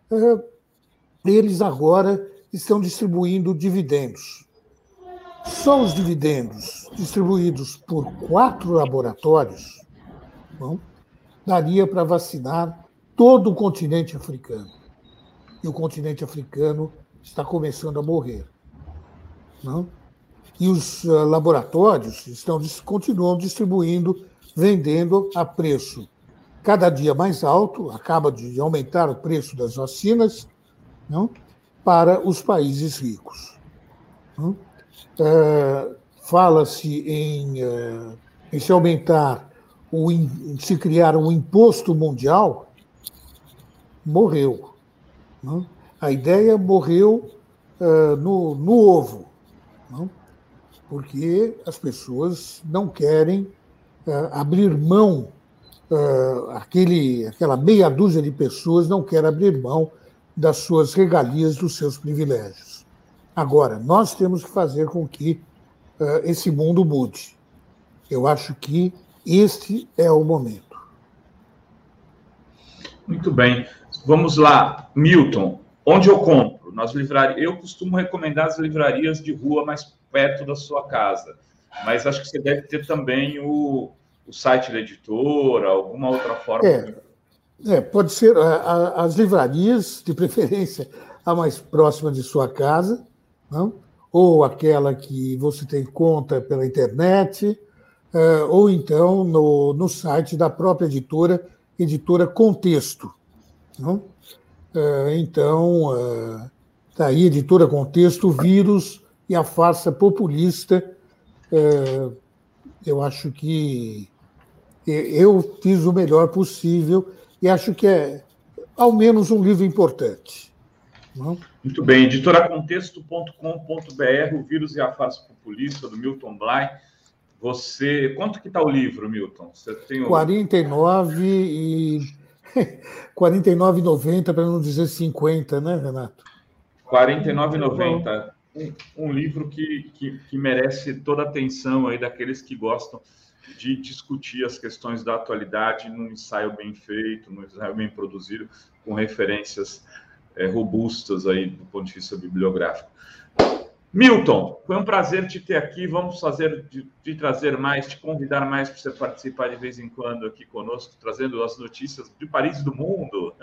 eles agora estão distribuindo dividendos. Só os dividendos distribuídos por 4 laboratórios daria para vacinar todo o continente africano. E o continente africano está começando a morrer. Não? E os laboratórios continuam distribuindo, vendendo a preço cada dia mais alto, acaba de aumentar o preço das vacinas, não? Para os países ricos. Fala-se em se aumentar, em se criar um imposto mundial, morreu. Não? A ideia morreu no ovo, não? Porque as pessoas não querem abrir mão, aquela meia dúzia de pessoas não quer abrir mão das suas regalias, dos seus privilégios. Agora, nós temos que fazer com que esse mundo mude. Eu acho que este é o momento. Muito bem. Vamos lá. Milton, onde eu compro? Nas livrarias. Eu costumo recomendar as livrarias de rua mais perto da sua casa, mas acho que você deve ter também o site da editora, alguma outra forma. Pode ser as livrarias, de preferência, a mais próxima de sua casa, não? Ou aquela que você tem conta pela internet, ou então no site da própria editora Contexto. Não? Então, está aí, editora Contexto, o vírus e a farsa populista. Eu acho que eu fiz o melhor possível e acho que é, ao menos, um livro importante. Não? Muito bem, editoracontexto.com.br, O Vírus e a Farsa Populista, do Milton Bly. Quanto que está o livro, Milton? Você tem 49,90, para não dizer 50, né, Renato? 49,90. Um livro que merece toda a atenção aí daqueles que gostam de discutir as questões da atualidade num ensaio bem feito, num ensaio bem produzido, com referências robustas aí do ponto de vista bibliográfico. Milton, foi um prazer te ter aqui. Vamos te trazer mais, te convidar mais para você participar de vez em quando aqui conosco, trazendo as notícias de Paris e do mundo.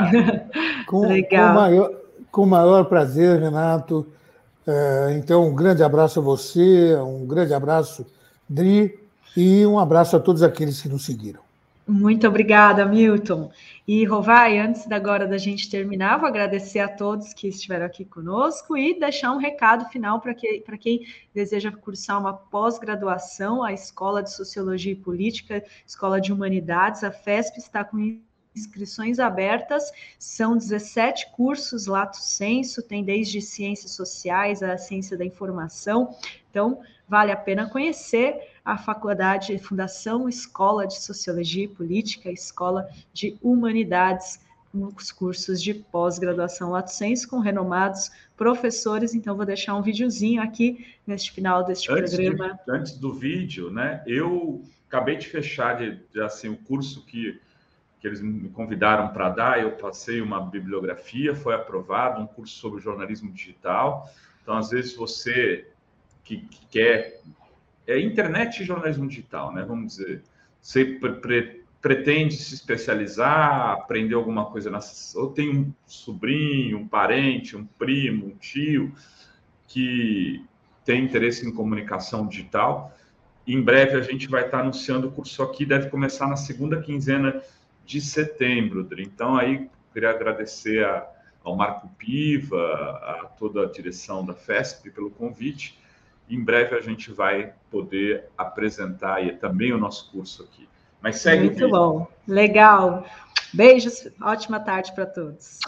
Legal. Com o maior prazer, Renato. Então, um grande abraço a você, um grande abraço, Dri, e um abraço a todos aqueles que nos seguiram. Muito obrigada, Milton. E, Rovai, antes agora da gente terminar, vou agradecer a todos que estiveram aqui conosco e deixar um recado final para quem deseja cursar uma pós-graduação, a Escola de Sociologia e Política, Escola de Humanidades, a FESP está com inscrições abertas, são 17 cursos lato sensu, tem desde ciências sociais a ciência da informação, então vale a pena conhecer a faculdade, Fundação Escola de Sociologia e Política, Escola de Humanidades, nos cursos de pós-graduação lato sensu, com renomados professores. Então, vou deixar um videozinho aqui neste final deste programa. Antes do vídeo, né? Eu acabei de fechar assim, o curso que eles me convidaram para dar, eu passei uma bibliografia, foi aprovado, um curso sobre jornalismo digital. Então, às vezes, você que quer... internet e jornalismo digital, né? Vamos dizer, você pretende se especializar, aprender alguma coisa, ou tem um sobrinho, um parente, um primo, um tio, que tem interesse em comunicação digital. Em breve, a gente vai estar anunciando o curso aqui, deve começar na segunda quinzena de setembro, Dri. Então, aí, queria agradecer ao Marco Piva, a toda a direção da FESP pelo convite. Em breve, a gente vai poder apresentar aí também o nosso curso aqui. Mas segue. Muito bom. Legal. Beijos. Ótima tarde para todos.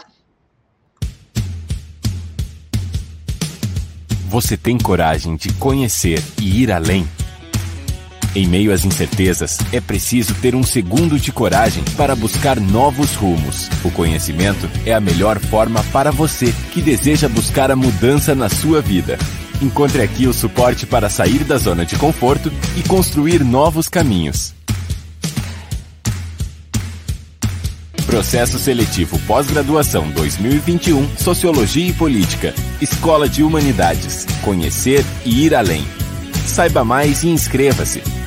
Você tem coragem de conhecer e ir além? Em meio às incertezas, é preciso ter um segundo de coragem para buscar novos rumos. O conhecimento é a melhor forma para você que deseja buscar a mudança na sua vida. Encontre aqui o suporte para sair da zona de conforto e construir novos caminhos. Processo Seletivo Pós-Graduação 2021, Sociologia e Política. Escola de Humanidades. Conhecer e ir além. Saiba mais e inscreva-se.